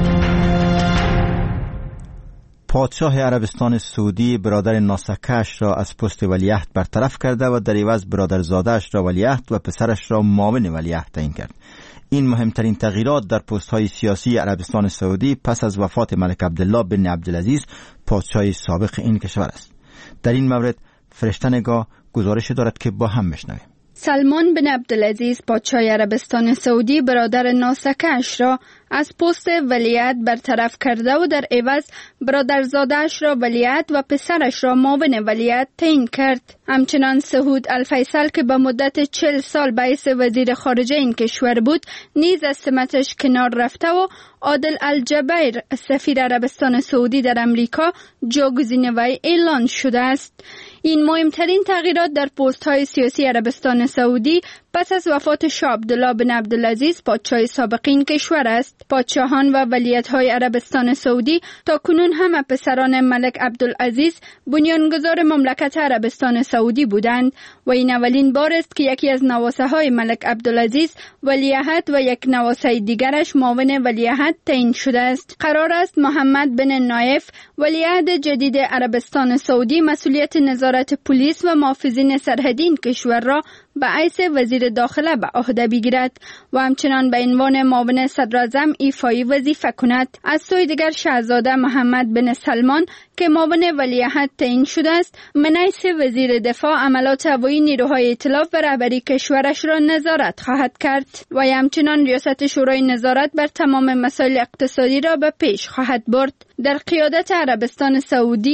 پادشاه عربستان سعودی برادر ناسکه‌اش را از پست ولیعهد برطرف کرده و در عوض برادرزاده‌اش را ولیعهد و پسرش را معاون ولیعهد تعیین کرد. این مهمترین تغییرات در پست‌های سیاسی عربستان سعودی پس از وفات ملک عبدالله بن عبدالعزیز پادشاه سابق این کشور است. در این مورد فرشته نگاه گزارش دارد که با هم میشنویم. سلمان بن عبدالعزیز پادشاه عربستان سعودی برادر ناسکه‌اش را از پست ولیعهد برطرف کرده و در عوض برادرزاده‌اش را ولیعهد و پسرش را معاون ولیعهد تعیین کرد. همچنان سعود الفیصل که به مدت 40 سال باعث وزیر خارجه این کشور بود نیز از سمتش کنار رفته و عادل الجبیر سفیر عربستان سعودی در امریکا جاگزین وی اعلان شده است. این مهمترین تغییرات در پست‌های سیاسی عربستان سعودی پس از وفات شاه عبدالله بن عبدالعزیز پادشاه سابق این کشور است. پادشاهان و ولیعهدهای عربستان سعودی تا کنون همه پسران ملک عبدالعزیز بنیانگذار مملکت عربستان سعودی بودند و این اولین بار است که یکی از نواسه‌های ملک عبدالعزیز ولیعهد و یک نواسه دیگرش معاون ولیعهد تعیین شده است. قرار است محمد بن نایف ولیعهد جدید عربستان سعودی مسئولیت نظارت پلیس و محافظین سرحدی این کشور را به حیث وزیر داخله به عهده بگیرد و همچنان به عنوان معاون صدراعظم ایفایی وظیفه کند. از سوی دیگر شاهزاده محمد بن سلمان که معاون ولیعهد تعیین شده است من حیث وزیر دفاع عملات هوایی نیروهای ائتلاف و رهبری کشورش را نظارت خواهد کرد و همچنان ریاست شورای نظارت بر تمام مسائل اقتصادی را به پیش خواهد برد. در قیادت عربستان سعودی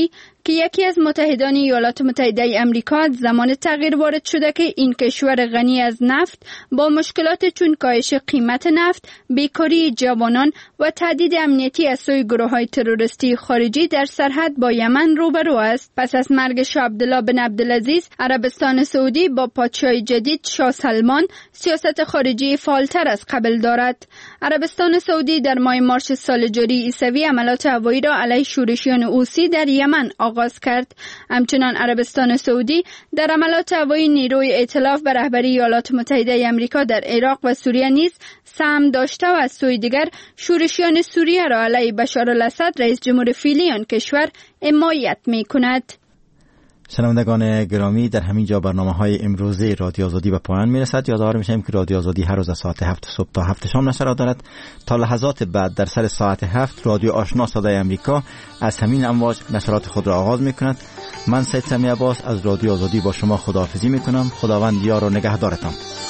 که یکی از متحدان ایالات متحده آمریکا زمان تغییر وارد شده که این کشور غنی از نفت با مشکلات چون کاهش قیمت نفت، بیکاری جوانان و تهدید امنیتی از سوی گروه‌های تروریستی خارجی در سرحد با یمن روبرو است. پس از مرگ شاه عبدالله بن عبدالعزیز، عربستان سعودی با پادشاه جدید شاه سلمان سیاست خارجی فعالتر از قبل دارد. عربستان سعودی در ماه مارس سال جاری عیسوی عملیات هوایی را علیه شورشیان حوثی در یمن آغاز کرد. همچنان عربستان سعودی در عملیات هوایی نیروی ائتلاف به رهبری ایالات متحده آمریکا در عراق و سوریه نیز سهم داشته و از سوی دیگر شورشیان سوریه را علیه بشار الاسد رئیس جمهور فعلی آن کشور حمایت می‌کند. شنوندگان گرامی، در همین جا برنامه‌های امروزی رادیو آزادی به پایان میرسد. یادآور میشیم که رادیو آزادی هر روز از ساعت 7 صبح تا 7 شام نشر دارد. تا لحظات بعد در سر ساعت 7 رادیو آشنا صدای امریکا از همین امواج نشرات خود را آغاز میکند. من سید سمی عباس از رادیو آزادی با شما خداحافظی میکنم. خداوند یار و نگهدارتان.